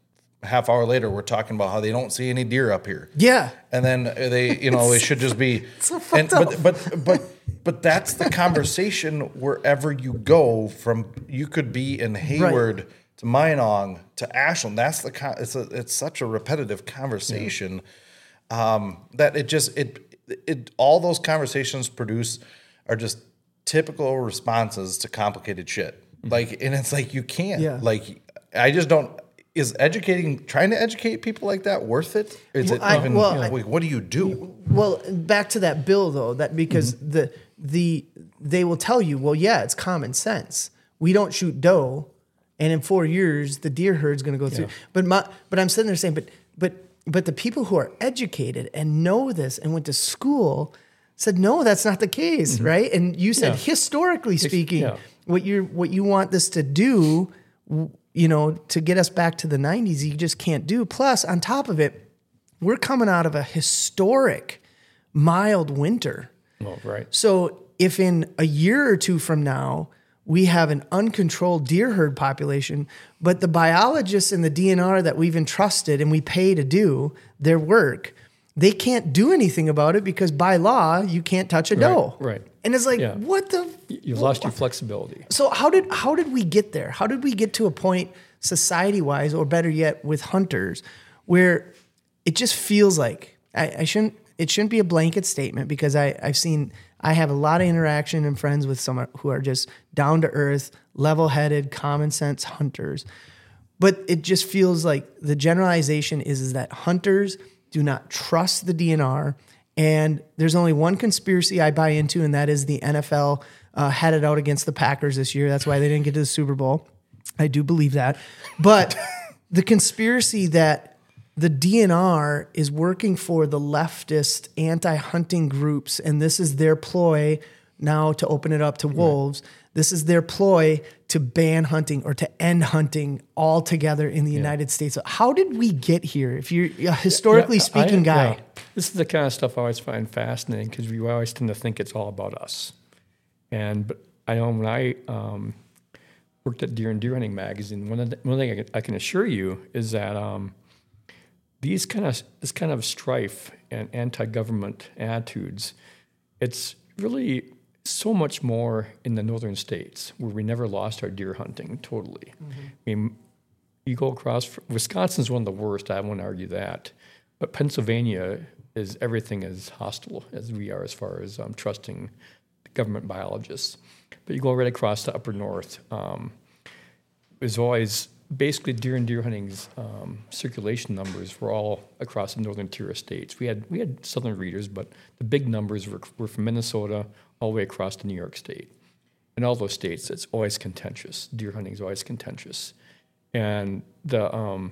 a half hour later, we're talking about how they don't see any deer up here. Yeah. And then they, you know, it should just be. so fucked and, up. But, but, but, but that's the conversation wherever you go from. You could be in Hayward right. to Minong to Ashland. That's the, con- it's a, it's such a repetitive conversation yeah. um, that it just, it, it, all those conversations produce are just typical responses to complicated shit. Mm-hmm. Like, and it's like, you can't, yeah. like, I just don't, is educating, trying to educate people like that worth it? Is it I, even, well, you know, like, what do you do? Well, back to that bill though, that because mm-hmm. the, the, they will tell you, well, yeah, it's common sense. We don't shoot doe. And in four years, the deer herd's going to go through. Yeah. But my, but I'm sitting there saying, but, but, but the people who are educated and know this and went to school said, no, that's not the case. Mm-hmm. Right. And you said, yeah. historically speaking, yeah. what you're, what you want this to do, you know, to get us back to the nineties, you just can't do. Plus, on top of it, we're coming out of a historic mild winter. Oh, right. So if in a year or two from now, we have an uncontrolled deer herd population, but the biologists in the D N R that we've entrusted and we pay to do their work, they can't do anything about it because by law, you can't touch a doe. Right. right. And it's like, yeah. what the? You've lost your flexibility. So how did how did we get there? How did we get to a point society-wise, or better yet, with hunters, where it just feels like I, I shouldn't. It shouldn't be a blanket statement because I I've seen I have a lot of interaction and friends with some who are just down to earth, level-headed, common sense hunters, but it just feels like the generalization is is that hunters do not trust the D N R. And there's only one conspiracy I buy into, and that is the N F L uh, had it out against the Packers this year. That's why they didn't get to the Super Bowl. I do believe that. But the conspiracy that the D N R is working for the leftist anti-hunting groups, and this is their ploy now to open it up to wolves. Right. This is their ploy to ban hunting or to end hunting altogether in the yeah. United States. How did we get here? If you're a historically yeah, speaking I, guy. Yeah. This is the kind of stuff I always find fascinating because we always tend to think it's all about us. And but I know when I um, worked at Deer and Deer Hunting magazine, one, of the, one thing I can, I can assure you is that um, these kind of this kind of strife and anti-government attitudes, it's really so much more in the northern states where we never lost our deer hunting totally. Mm-hmm. I mean, you go across, Wisconsin's one of the worst, I won't argue that, but Pennsylvania is everything as hostile as we are as far as um, trusting government biologists. But you go right across the upper north, um, there's always, basically deer and deer hunting's um, circulation numbers were all across the northern tier of states. We had we had southern readers, but the big numbers were, were from Minnesota all the way across to New York State. In all those states, it's always contentious. Deer hunting is always contentious. And the um,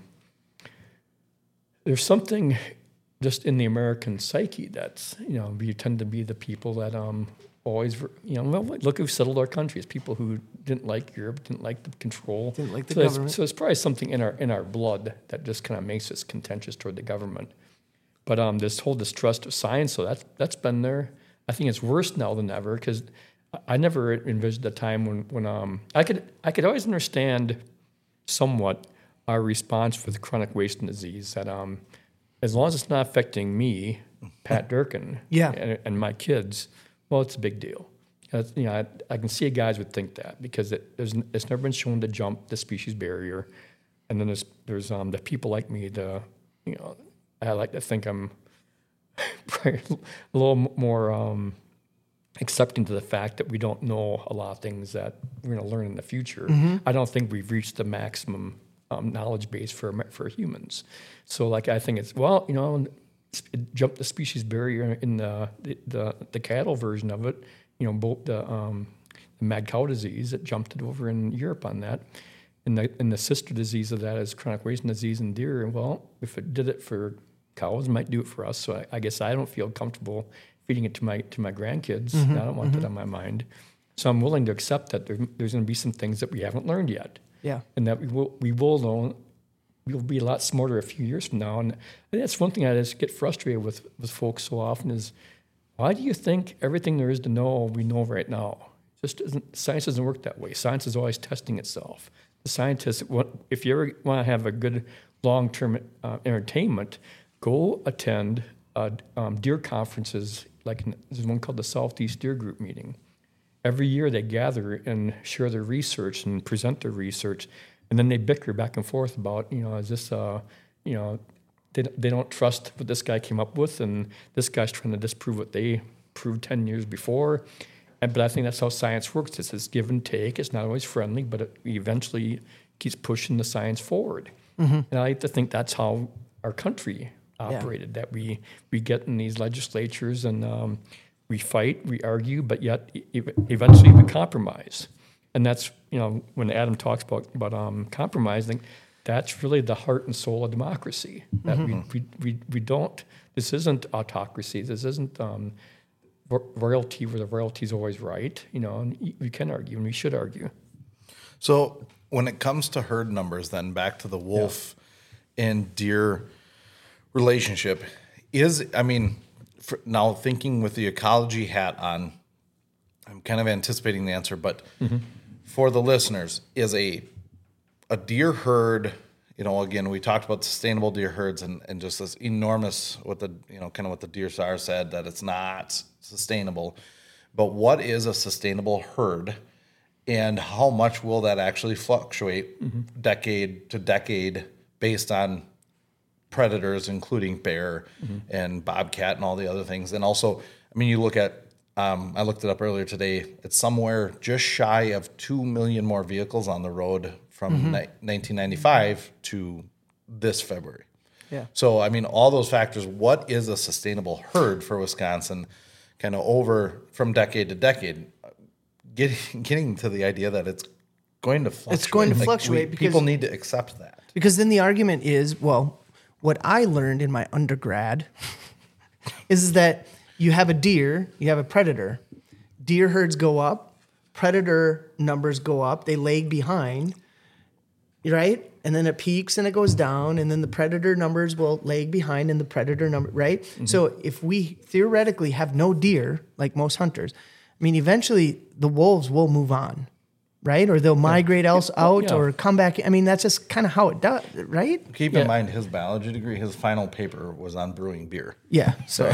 there's something just in the American psyche that's, you know, we tend to be the people that um, always, you know, well, look who settled our country. It's people who didn't like Europe, didn't like the control. Didn't like the so government. So it's probably something in our in our blood that just kind of makes us contentious toward the government. But um, this whole distrust of science, so that's that's been there. I think it's worse now than ever because I never envisioned a time when when um I could I could always understand somewhat our response for the chronic wasting disease that um as long as it's not affecting me, Pat Durkin, yeah. and, and my kids, well, it's a big deal. That's, you know, I, I can see guys would think that because it, there's, it's never been shown to jump the species barrier, and then there's there's um the people like me, the you know, I like to think I'm probably a little more um, accepting to the fact that we don't know a lot of things that we're going to learn in the future. Mm-hmm. I don't think we've reached the maximum um, knowledge base for for humans. So, like, I think it's well, you know, it jumped the species barrier in the the, the, the cattle version of it. You know, both the, um, the mad cow disease, it jumped it over in Europe on that. And the and the sister disease of that is chronic wasting disease in deer. And well, if it did it for cows, it might do it for us. So I, I guess I don't feel comfortable feeding it to my to my grandkids. Mm-hmm, I don't want mm-hmm. that on my mind. So I'm willing to accept that there, there's going to be some things that we haven't learned yet. Yeah. And that we will we will learn. We'll be a lot smarter a few years from now. And I think that's one thing I just get frustrated with with folks so often is, why do you think everything there is to know we know right now? Just doesn't, science doesn't work that way. Science is always testing itself. The scientists, if you ever want to have a good long-term uh, entertainment, go attend uh, um, deer conferences. Like there's one called the Southeast Deer Group meeting. Every year they gather and share their research and present their research, and then they bicker back and forth about, you know, is this, uh, you know, they they don't trust what this guy came up with, and this guy's trying to disprove what they proved ten years before. And but I think that's how science works. It's this give and take. It's not always friendly, but it eventually keeps pushing the science forward. Mm-hmm. And I like to think that's how our country operated. Yeah. That we we get in these legislatures and um, we fight, we argue, but yet e- eventually we compromise. And that's, you know, when Adam talks about about um, compromising, that's really the heart and soul of democracy. That mm-hmm. we, we we we don't. This isn't autocracy. This isn't. Um, royalty where the royalty is always right, you know, and we can argue and we should argue. So when it comes to herd numbers, then back to the wolf yeah. and deer relationship is, I mean, for now thinking with the ecology hat on, I'm kind of anticipating the answer, but mm-hmm. for the listeners, is a a deer herd, you know, again, we talked about sustainable deer herds and, and just this enormous, what the, you know, kind of what the Deer Star said, that it's not sustainable. But what is a sustainable herd, and how much will that actually fluctuate mm-hmm. decade to decade based on predators, including bear mm-hmm. and bobcat and all the other things? And also, I mean, you look at, um, I looked it up earlier today, it's somewhere just shy of two million more vehicles on the road from mm-hmm. ni- nineteen ninety-five to this February. Yeah. So, I mean, all those factors, what is a sustainable herd for Wisconsin kind of over from decade to decade? Getting, getting to the idea that it's going to fluctuate. It's going to like fluctuate we, because people need to accept that. Because then the argument is, well, what I learned in my undergrad is that you have a deer, you have a predator. Deer herds go up, predator numbers go up, they lag behind, right? And then it peaks and it goes down, and then the predator numbers will lag behind and the predator number, right? Mm-hmm. So if we theoretically have no deer, like most hunters, I mean, eventually the wolves will move on, right? Or they'll migrate yeah. else out yeah. or come back. I mean, that's just kind of how it does, right? Keep yeah. in mind his biology degree, his final paper was on brewing beer. Yeah, so.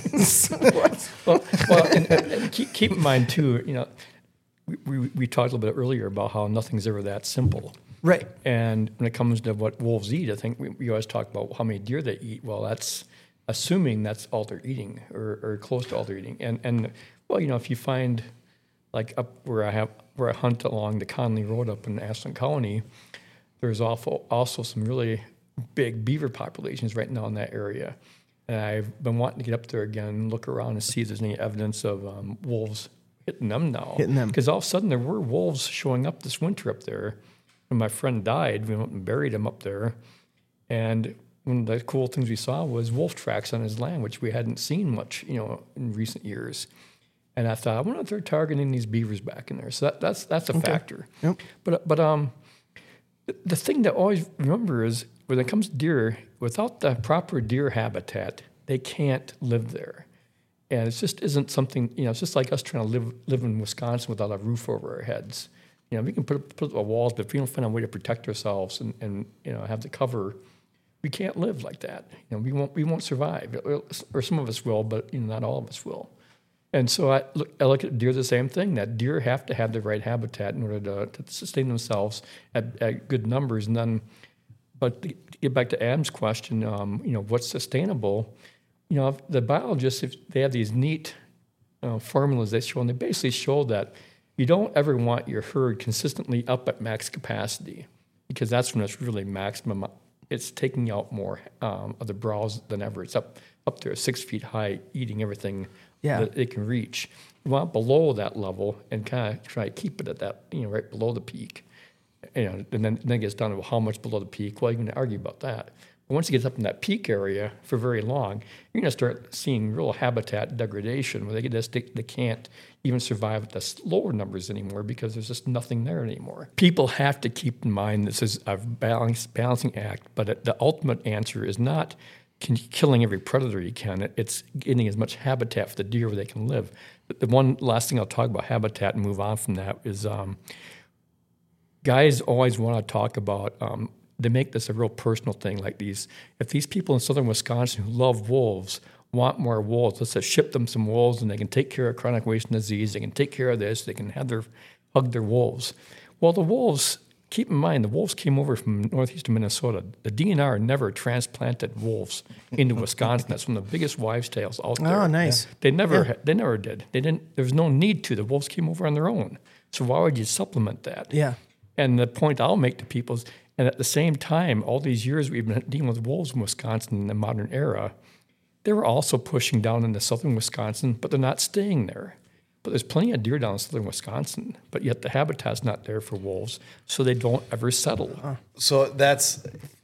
well, well and, and keep, keep in mind, too, you know, we, we, we talked a little bit earlier about how nothing's ever that simple. Right. And when it comes to what wolves eat, I think we, we always talk about how many deer they eat. Well, that's assuming that's all they're eating or, or close to all they're eating. And, and well, you know, if you find, like up where I have where I hunt along the Conley Road up in Ashland County, there's also, also some really big beaver populations right now in that area. And I've been wanting to get up there again, look around and see if there's any evidence of um, wolves hitting them now. Hitting them. Because all of a sudden there were wolves showing up this winter up there. When my friend died, we went and buried him up there. And one of the cool things we saw was wolf tracks on his land, which we hadn't seen much, you know, in recent years. And I thought, I wonder if they're targeting these beavers back in there. So that, that's that's a okay. factor. Yep. But but um, the, the thing to always remember is when it comes to deer, without the proper deer habitat, they can't live there. And it just isn't something, you know, it's just like us trying to live live in Wisconsin without a roof over our heads. You know, we can put up, put up walls, but if we don't find a way to protect ourselves and, and you know have the cover, we can't live like that. You know, we won't we won't survive, or some of us will, but you know, not all of us will. And so I look, I look at deer the same thing. That deer have to have the right habitat in order to, to sustain themselves at, at good numbers. And then, but to get back to Adam's question, um, you know, what's sustainable? You know, if the biologists, if they have these neat uh, formulas they show, and they basically show that you don't ever want your herd consistently up at max capacity, because that's when it's really maximum. It's taking out more um, of the browse than ever. It's up up there six feet high, eating everything yeah. that it can reach. You want below that level and kind of try to keep it at that, you know, right below the peak. You know, and then, and then it gets down to how much below the peak. Well, you can argue about that. But once it gets up in that peak area for very long, you're going to start seeing real habitat degradation where they just they, they can't even survive at the lower numbers anymore because there's just nothing there anymore. People have to keep in mind this is a balance, balancing act, but the ultimate answer is not killing every predator you can. It's getting as much habitat for the deer where they can live. The one last thing I'll talk about habitat and move on from that is um, guys always want to talk about um, they make this a real personal thing. Like these, if these people in southern Wisconsin who love wolves want more wolves, let's just ship them some wolves, and they can take care of chronic wasting disease. They can take care of this. They can have their hug their wolves. Well, the wolves. Keep in mind, the wolves came over from northeastern Minnesota. The D N R never transplanted wolves into Wisconsin. That's one of the biggest wives' tales out there. Oh, nice. Yeah. They never, Yeah. they never did. They didn't. There was no need to. The wolves came over on their own. So why would you supplement that? Yeah. And the point I'll make to people is, and at the same time, all these years we've been dealing with wolves in Wisconsin in the modern era, they were also pushing down into southern Wisconsin, but they're not staying there. But there's plenty of deer down in southern Wisconsin, but yet the habitat's not there for wolves, so they don't ever settle. So that's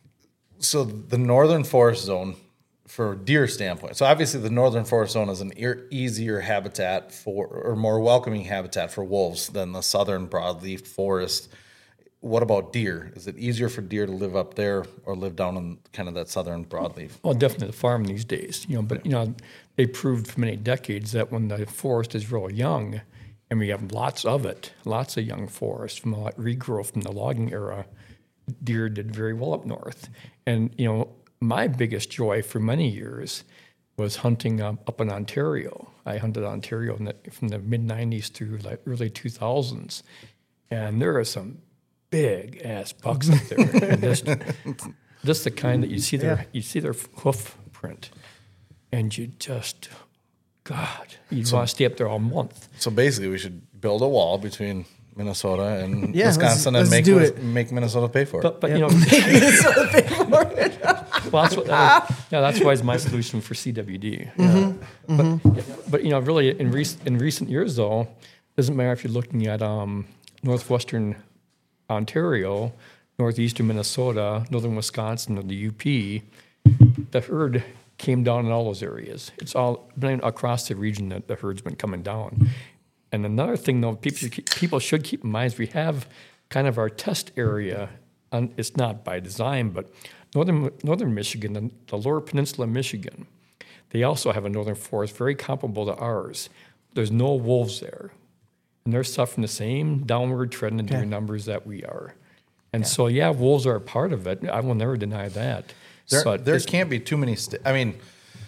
so the northern forest zone for deer standpoint. So obviously the northern forest zone is an e- easier habitat for, or more welcoming habitat for wolves than the southern broadleaf forest. What about deer? Is it easier for deer to live up there or live down in kind of that southern broadleaf? Well, definitely the farm these days, you know. But you know, they proved for many decades that when the forest is real young, and we have lots of it, lots of young forest from a regrowth from the logging era, deer did very well up north. And you know, my biggest joy for many years was hunting um, up in Ontario. I hunted Ontario in the, from the mid nineties through like early two thousands, and there are some big ass bucks up there. And just, just the kind that you see their Yeah. you see their hoof print, and you just, God, you so, want to stay up there all month. So basically, we should build a wall between Minnesota and Yeah, Wisconsin let's- and let's make do Wis- it. make Minnesota pay for it. But but you know, Minnesota pay for it. well, that's what that was, yeah, that's why it's my solution for C W D. Yeah. But but you know, really in recent in recent years though, it doesn't matter if you're looking at um, northwestern Ontario, northeastern Minnesota, northern Wisconsin, or the U P, the herd came down in all those areas. It's all been across the region that the herd's been coming down. And another thing, though, people should keep, people should keep in mind is we have kind of our test area. On, it's not by design, but northern northern Michigan and the Lower Peninsula of Michigan, they also have a northern forest very comparable to ours. There's no wolves there. And they're suffering the same downward trend in deer Okay. numbers that we are. And so, yeah, wolves are a part of it. I will never deny that. There, So there it's- can't be too many. Sta- I mean,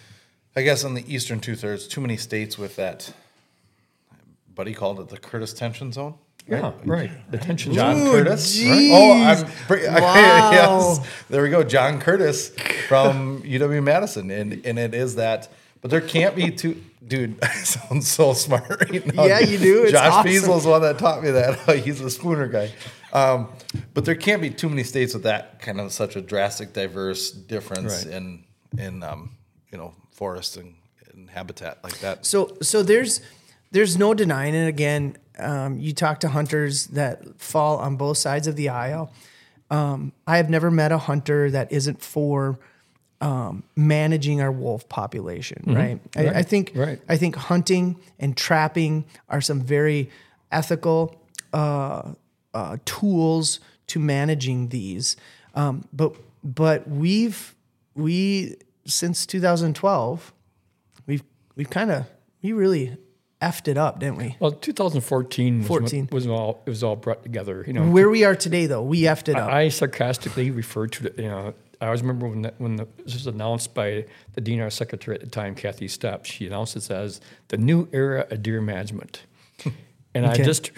I guess on the eastern two thirds, too many states with that. Buddy called it the Curtis tension zone. yeah, right. The tension. John Ooh, Curtis. geez. Oh, I'm br- Wow. yes. There we go. John Curtis from U W Madison, and and it is that. But there can't be two. Dude, I sound so smart right now. Yeah, you do. It's Josh awesome. Feasel's the one that taught me that. He's a Spooner guy. Um, but there can't be too many states with that kind of such a drastic, diverse difference Right. in in um, you know forests and, and habitat like that. So so there's there's no denying it. Again, um, you talk to hunters that fall on both sides of the aisle. Um, I have never met a hunter that isn't for um, managing our wolf population. Right? I, Right. I think Right. I think hunting and trapping are some very ethical uh, uh, tools to managing these. Um, but but we've we since two thousand twelve we've we've kind of we really effed it up, didn't we? Well, two thousand fourteen was, fourteen. when- was all it was all brought together. You know, Where we are today, though, we effed it up. I sarcastically referred to it. You know, I always remember when that, when the, this was announced by the D N R secretary at the time, Kathy Stepp. She announced it as the new era of deer management, and Okay. I just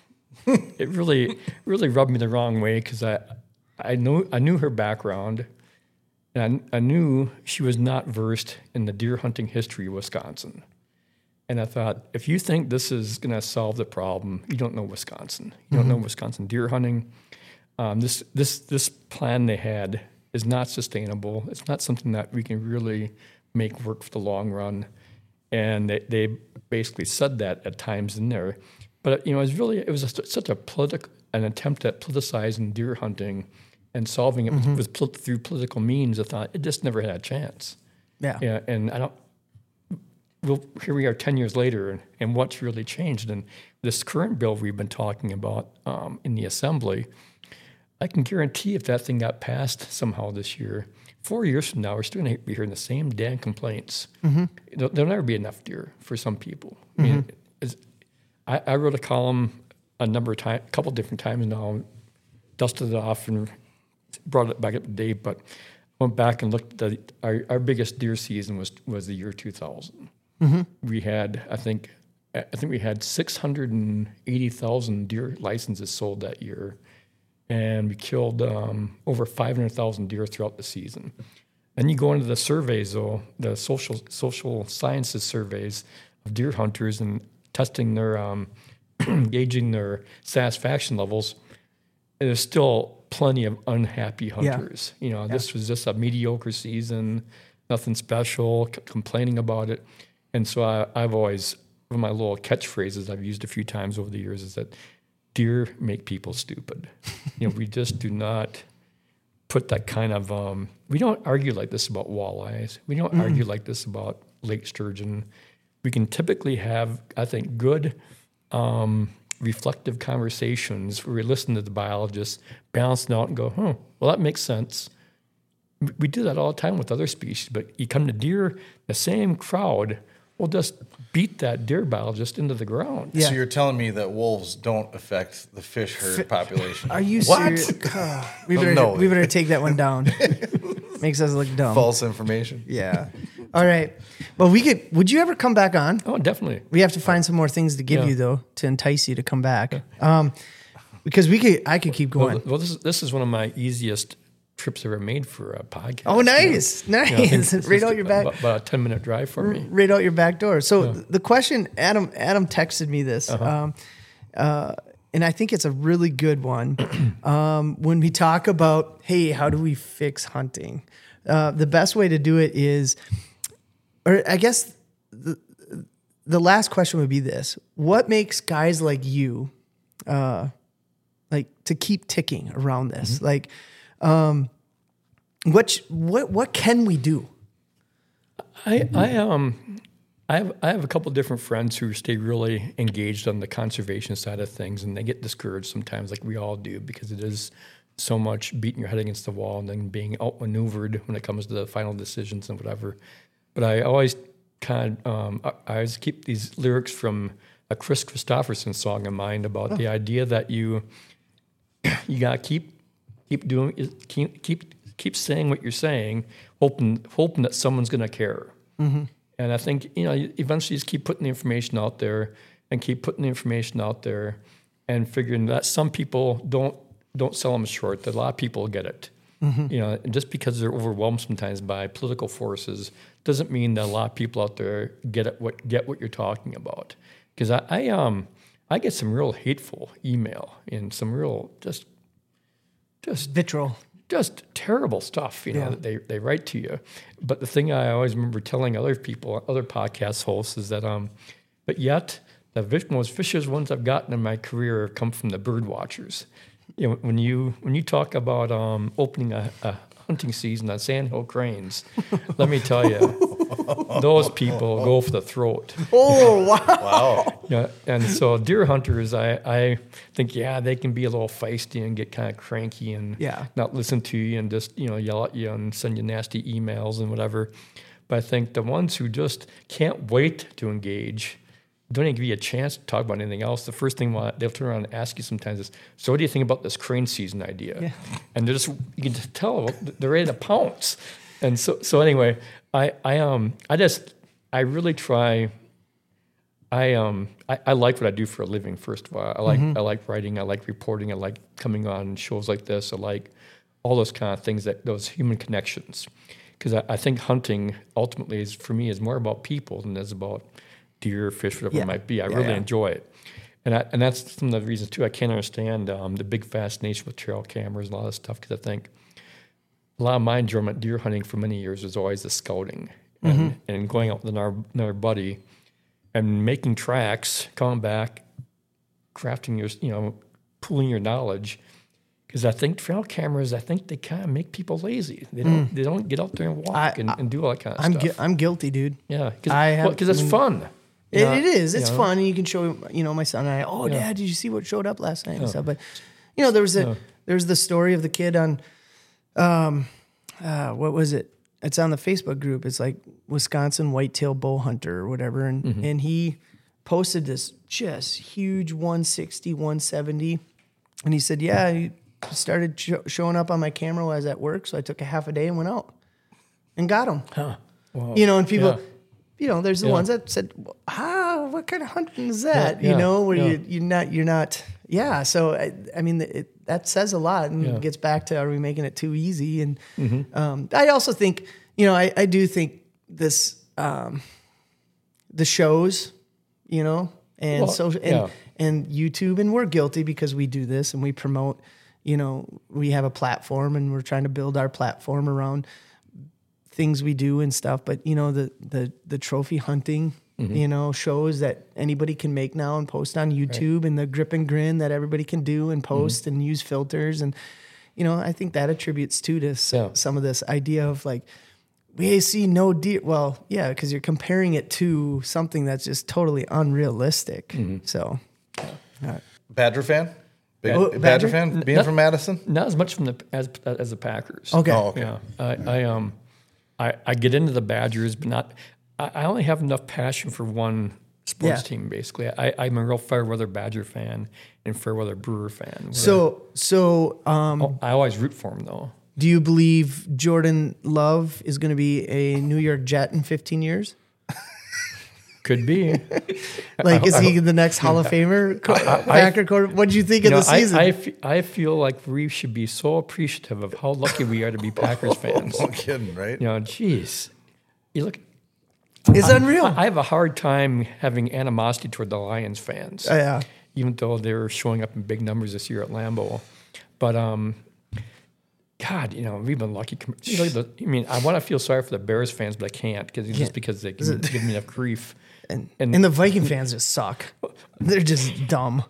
it really really rubbed me the wrong way because I I knew I knew her background, and I, I knew she was not versed in the deer hunting history of Wisconsin. And I thought, if you think this is going to solve the problem, you don't know Wisconsin. You don't know Wisconsin deer hunting. Um, this this this plan they had is not sustainable. It's not something that we can really make work for the long run. And they, they basically said that at times in there. But you know, it was really it was a, such a political an attempt at politicizing deer hunting and solving it with, with pol- through political means. I thought it just never had a chance. yeah. Yeah, and I don't. Well, here we are ten years later, and, and what's really changed? And this current bill we've been talking about um, in the assembly, I can guarantee if that thing got passed somehow this year, four years from now, we're still going to be hearing the same damn complaints. Mm-hmm. There'll, there'll never be enough deer for some people. I mean, it's, I, I wrote a column a number of times, a couple different times now, dusted it off, and brought it back up to date, but I went back and looked at the, our, our biggest deer season was was the year two thousand. Mm-hmm. We had, I think, I think we had six hundred eighty thousand deer licenses sold that year, and we killed um, over five hundred thousand deer throughout the season. Then you go into the surveys, though, the social social sciences surveys of deer hunters and testing their, um, gauging their satisfaction levels. There's still plenty of unhappy hunters. Yeah. You know, yeah. This was just a mediocre season, nothing special, c- complaining about it. And so I, I've always, one of my little catchphrases I've used a few times over the years is that deer make people stupid. You know, we just do not put that kind of, um, we don't argue like this about walleyes. We don't mm. argue like this about lake sturgeon. We can typically have, I think, good um, reflective conversations where we listen to the biologists, balance it out and go, huh, well, that makes sense. We do that all the time with other species, but you come to deer, the same crowd will just beat that deer biologist into the ground. Yeah. So you're telling me that wolves don't affect the fish herd F- population? Are you what? serious? we, better, no we better take that one down. Makes us look dumb. False information. Yeah. All right. Well, we could. Would you ever come back on? Oh, definitely. We have to find some more things to give yeah. you though to entice you to come back. Yeah. Um, because we could. I could keep going. Well, well, this is this is one of my easiest trips ever made for a podcast. Oh, nice, you know? nice. You know, right out your back. About, about a ten minute drive for me. Right out your back door. So yeah. the question, Adam, Adam texted me this, uh-huh. um, uh, and I think it's a really good one. um, when we talk about, hey, how do we fix hunting? Uh, the best way to do it is, or I guess the the last question would be this: what makes guys like you, uh, like to keep ticking around this, mm-hmm. like? Um, what what what can we do? I I um I have I have a couple different friends who stay really engaged on the conservation side of things, and they get discouraged sometimes, like we all do, because it is so much beating your head against the wall and then being outmaneuvered when it comes to the final decisions and whatever. But I always kind of um, I, I always keep these lyrics from a Chris Christopherson song in mind about oh. the idea that you you gotta keep. Keep doing, keep keep keep saying what you're saying, hoping hoping that someone's going to care. Mm-hmm. And I think you know, eventually, just keep putting the information out there, and keep putting the information out there, and figuring that some people don't don't sell them short. That a lot of people get it. Mm-hmm. You know, and just because they're overwhelmed sometimes by political forces doesn't mean that a lot of people out there get it, what get what you're talking about. Because I, I um I get some real hateful email and some real just. Just vitriol, just terrible stuff, you know, yeah. that they, they write to you. But the thing I always remember telling other people, other podcast hosts, is that, um, but yet the most vicious ones I've gotten in my career have come from the bird watchers. You know, when you when you talk about um, opening a, a hunting season on sandhill cranes, let me tell you, those people go for the throat. Oh, wow. Wow. Yeah, and so deer hunters, I, I think, yeah, they can be a little feisty and get kind of cranky and yeah. not listen to you and just, you know, yell at you and send you nasty emails and whatever. But I think the ones who just can't wait to engage, don't even give you a chance to talk about anything else, the first thing they'll turn around and ask you sometimes is, so what do you think about this crane season idea? Yeah. And they're just, you can just tell they're ready to pounce. And so, so anyway, I, I, um, I just, I really try, I, um, I, I like what I do for a living. First of all, I like, mm-hmm. I like writing, I like reporting, I like coming on shows like this. I like all those kind of things, that those human connections. Because I, I think hunting ultimately is, for me, is more about people than it is about deer, fish, whatever yeah. it might be. I yeah, really yeah. enjoy it. And I, and that's some of the reasons, too. I can't understand um, the big fascination with trail cameras and all that stuff, because I think a lot of my enjoyment deer hunting for many years was always the scouting and, mm-hmm. and going out with another, another buddy and making tracks, coming back, crafting your, you know, pooling your knowledge. Because I think trail cameras, I think they kind of make people lazy. They don't mm. they don't get out there and walk I, and, and do all that kind of I'm stuff. Gu- I'm guilty, dude. Yeah, because well, it's fun. It, know, it is. It's you know? fun. And you can show, you know, my son and I, oh, yeah. Dad, did you see what showed up last night? Yeah. And stuff. But, you know, there was a, yeah. there's the story of the kid on, um, uh, what was it? It's on the Facebook group. It's like Wisconsin whitetail bow hunter or whatever. And, mm-hmm. and he posted this just huge one sixty, one seventy. And he said, yeah, he, started sh- showing up on my camera while I was at work. So I took a half a day and went out and got them. Huh. Wow. You know, and people, Yeah. you know, there's the Yeah. ones that said, "Ah, what kind of hunting is that?" Yeah, You know, where yeah. you you're not you're not. Yeah. So I, I mean, it, that says a lot, and Yeah. it gets back to, are we making it too easy? And Mm-hmm. um, I also think, you know, I, I do think this um, the shows, you know, and Well, social and, yeah. and YouTube, and we're guilty because we do this and we promote. You know, we have a platform, and we're trying to build our platform around things we do and stuff. But you know, the the the trophy hunting, Mm-hmm. you know, shows that anybody can make now and post on YouTube, and the grip and grin that everybody can do and post Mm-hmm. and use filters, and you know, I think that attributes too to s- Yeah. some of this idea of like, we see no deer. Well, yeah, because you're comparing it to something that's just totally unrealistic. Mm-hmm. So, Badger fan? Big Oh, Badger, Badger? fan? Being Not- from Madison? Not as much from the as as the Packers. okay. Oh, okay. Yeah, I, I um, I, I get into the Badgers, but not. I, I only have enough passion for one sports Yeah. team. Basically, I, I'm a real Fairweather Badger fan and Fairweather Brewer fan. where- So, so um, I always root for them though. do you believe Jordan Love is going to be a New York Jet in fifteen years? Could be. Like, is he the next Hall of Famer? Co- Packer quarter. What did you think You of know, the I, season? I, f- I feel like we should be so appreciative of how lucky we are to be Packers fans. No kidding, right? You know, geez, you look. it's unreal. I have a hard time having animosity toward the Lions fans. Oh, yeah. Even though they're showing up in big numbers this year at Lambeau. But, um, God, you know, we've been lucky. You know, the, I mean, I want to feel sorry for the Bears fans, but I can't because just because they give, give me enough grief. And, and- and the Viking fans just suck. They're just dumb.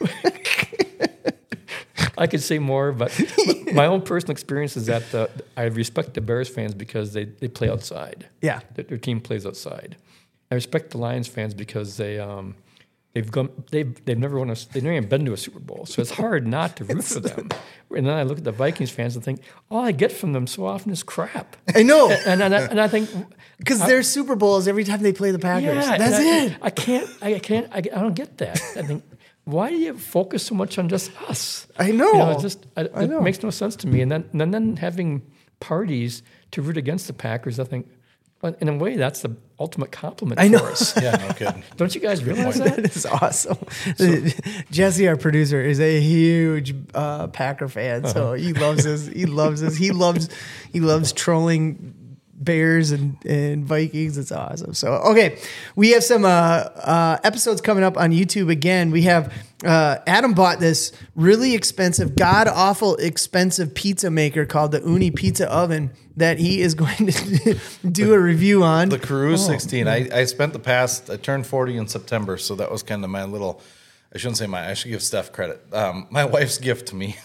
I could say more, but, but my own personal experience is that the, I respect the Bears fans because they, they play outside. Yeah. Their, their team plays outside. I respect the Lions fans because they um, they've gone they've they've never won a they've never even been to a Super Bowl, so it's hard not to root for them. And then I look at the Vikings fans and think, all I get from them so often is crap. I know. And and I, and I think Because their Super Bowls every time they play the Packers. yeah, That's and I, it. I can't I can't I, I don't get that. I think. Why do you focus so much on just us? I know. You know it just I, I it know. makes no sense to me. And then and then having parties to root against the Packers, I think, well, in a way, that's the ultimate compliment I know. for us. Yeah, no kidding. Don't you guys realize that? That is awesome. Jesse, our producer, is a huge uh, Packer fan, so he loves us. He loves us. He loves he loves trolling Bears and, and Vikings. It's awesome. So, okay, we have some uh, uh, episodes coming up on YouTube again. We have uh, Adam bought this really expensive, god awful expensive pizza maker called the Uni Pizza Oven that he is going to do a review on. The Cruise sixteen. I, I spent the past, I turned forty in September, so that was kind of my little, I shouldn't say my, I should give Steph credit. Um, my wife's gift to me.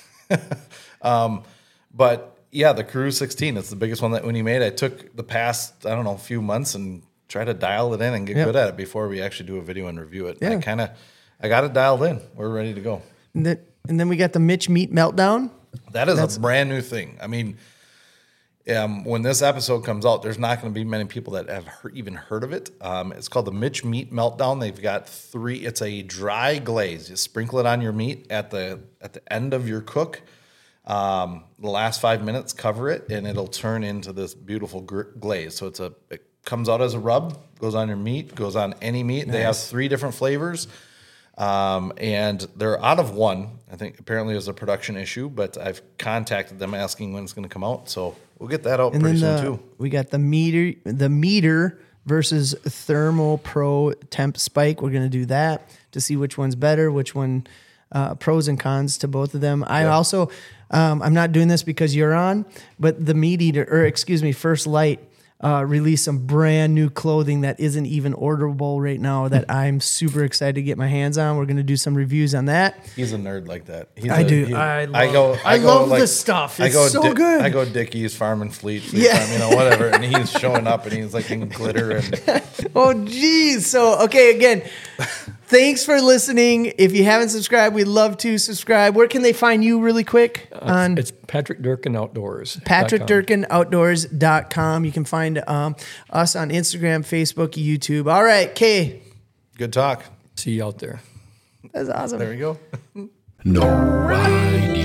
um, but yeah, the Cruise sixteen, it's the biggest one that Uni made. I took the past, I don't know, few months and try to dial it in and get Yep. good at it before we actually do a video and review it. Yeah. I kind of, I got it dialed in. We're ready to go. And then, and then we got the Mitch Meat Meltdown. That is a brand new thing. I mean, um, when this episode comes out, there's not going to be many people that have he- even heard of it. Um, it's called the Mitch Meat Meltdown. They've got three. It's a dry glaze. You sprinkle it on your meat at the at the end of your cook. Um, the last five minutes, cover it, and it'll turn into this beautiful gr- glaze. So it's a it comes out as a rub, goes on your meat, goes on any meat. They have three different flavors. Um, and they're out of one. I think apparently there's a production issue, but I've contacted them asking when it's going to come out. So we'll get that out And pretty then soon the, too. we got the meter, the meter versus Thermal Pro Temp Spike. We're going to do that to see which one's better, which one, uh, pros and cons to both of them. I also, um, I'm not doing this because you're on, but the Meat Eater, or excuse me, First Light, uh, released some brand new clothing that isn't even orderable right now that I'm super excited to get my hands on. We're going to do some reviews on that. He's a nerd like that. He's I a- do. he- I I love- go. I go love like, this stuff. I It's go so good. I go Dickies Farm and Fleet, Fleet Yeah. Farm, you know, whatever. And he's showing up, and he's like in glitter and Oh, geez. So, okay, again, thanks for listening. If you haven't subscribed, we'd love to subscribe. Where can they find you really quick? On It's Patrick Durkin Outdoors. Patrick Durkin Outdoors dot com. You can find um, us on Instagram, Facebook, YouTube. All right, Kay. good talk. See you out there. That's awesome. There we go. No idea.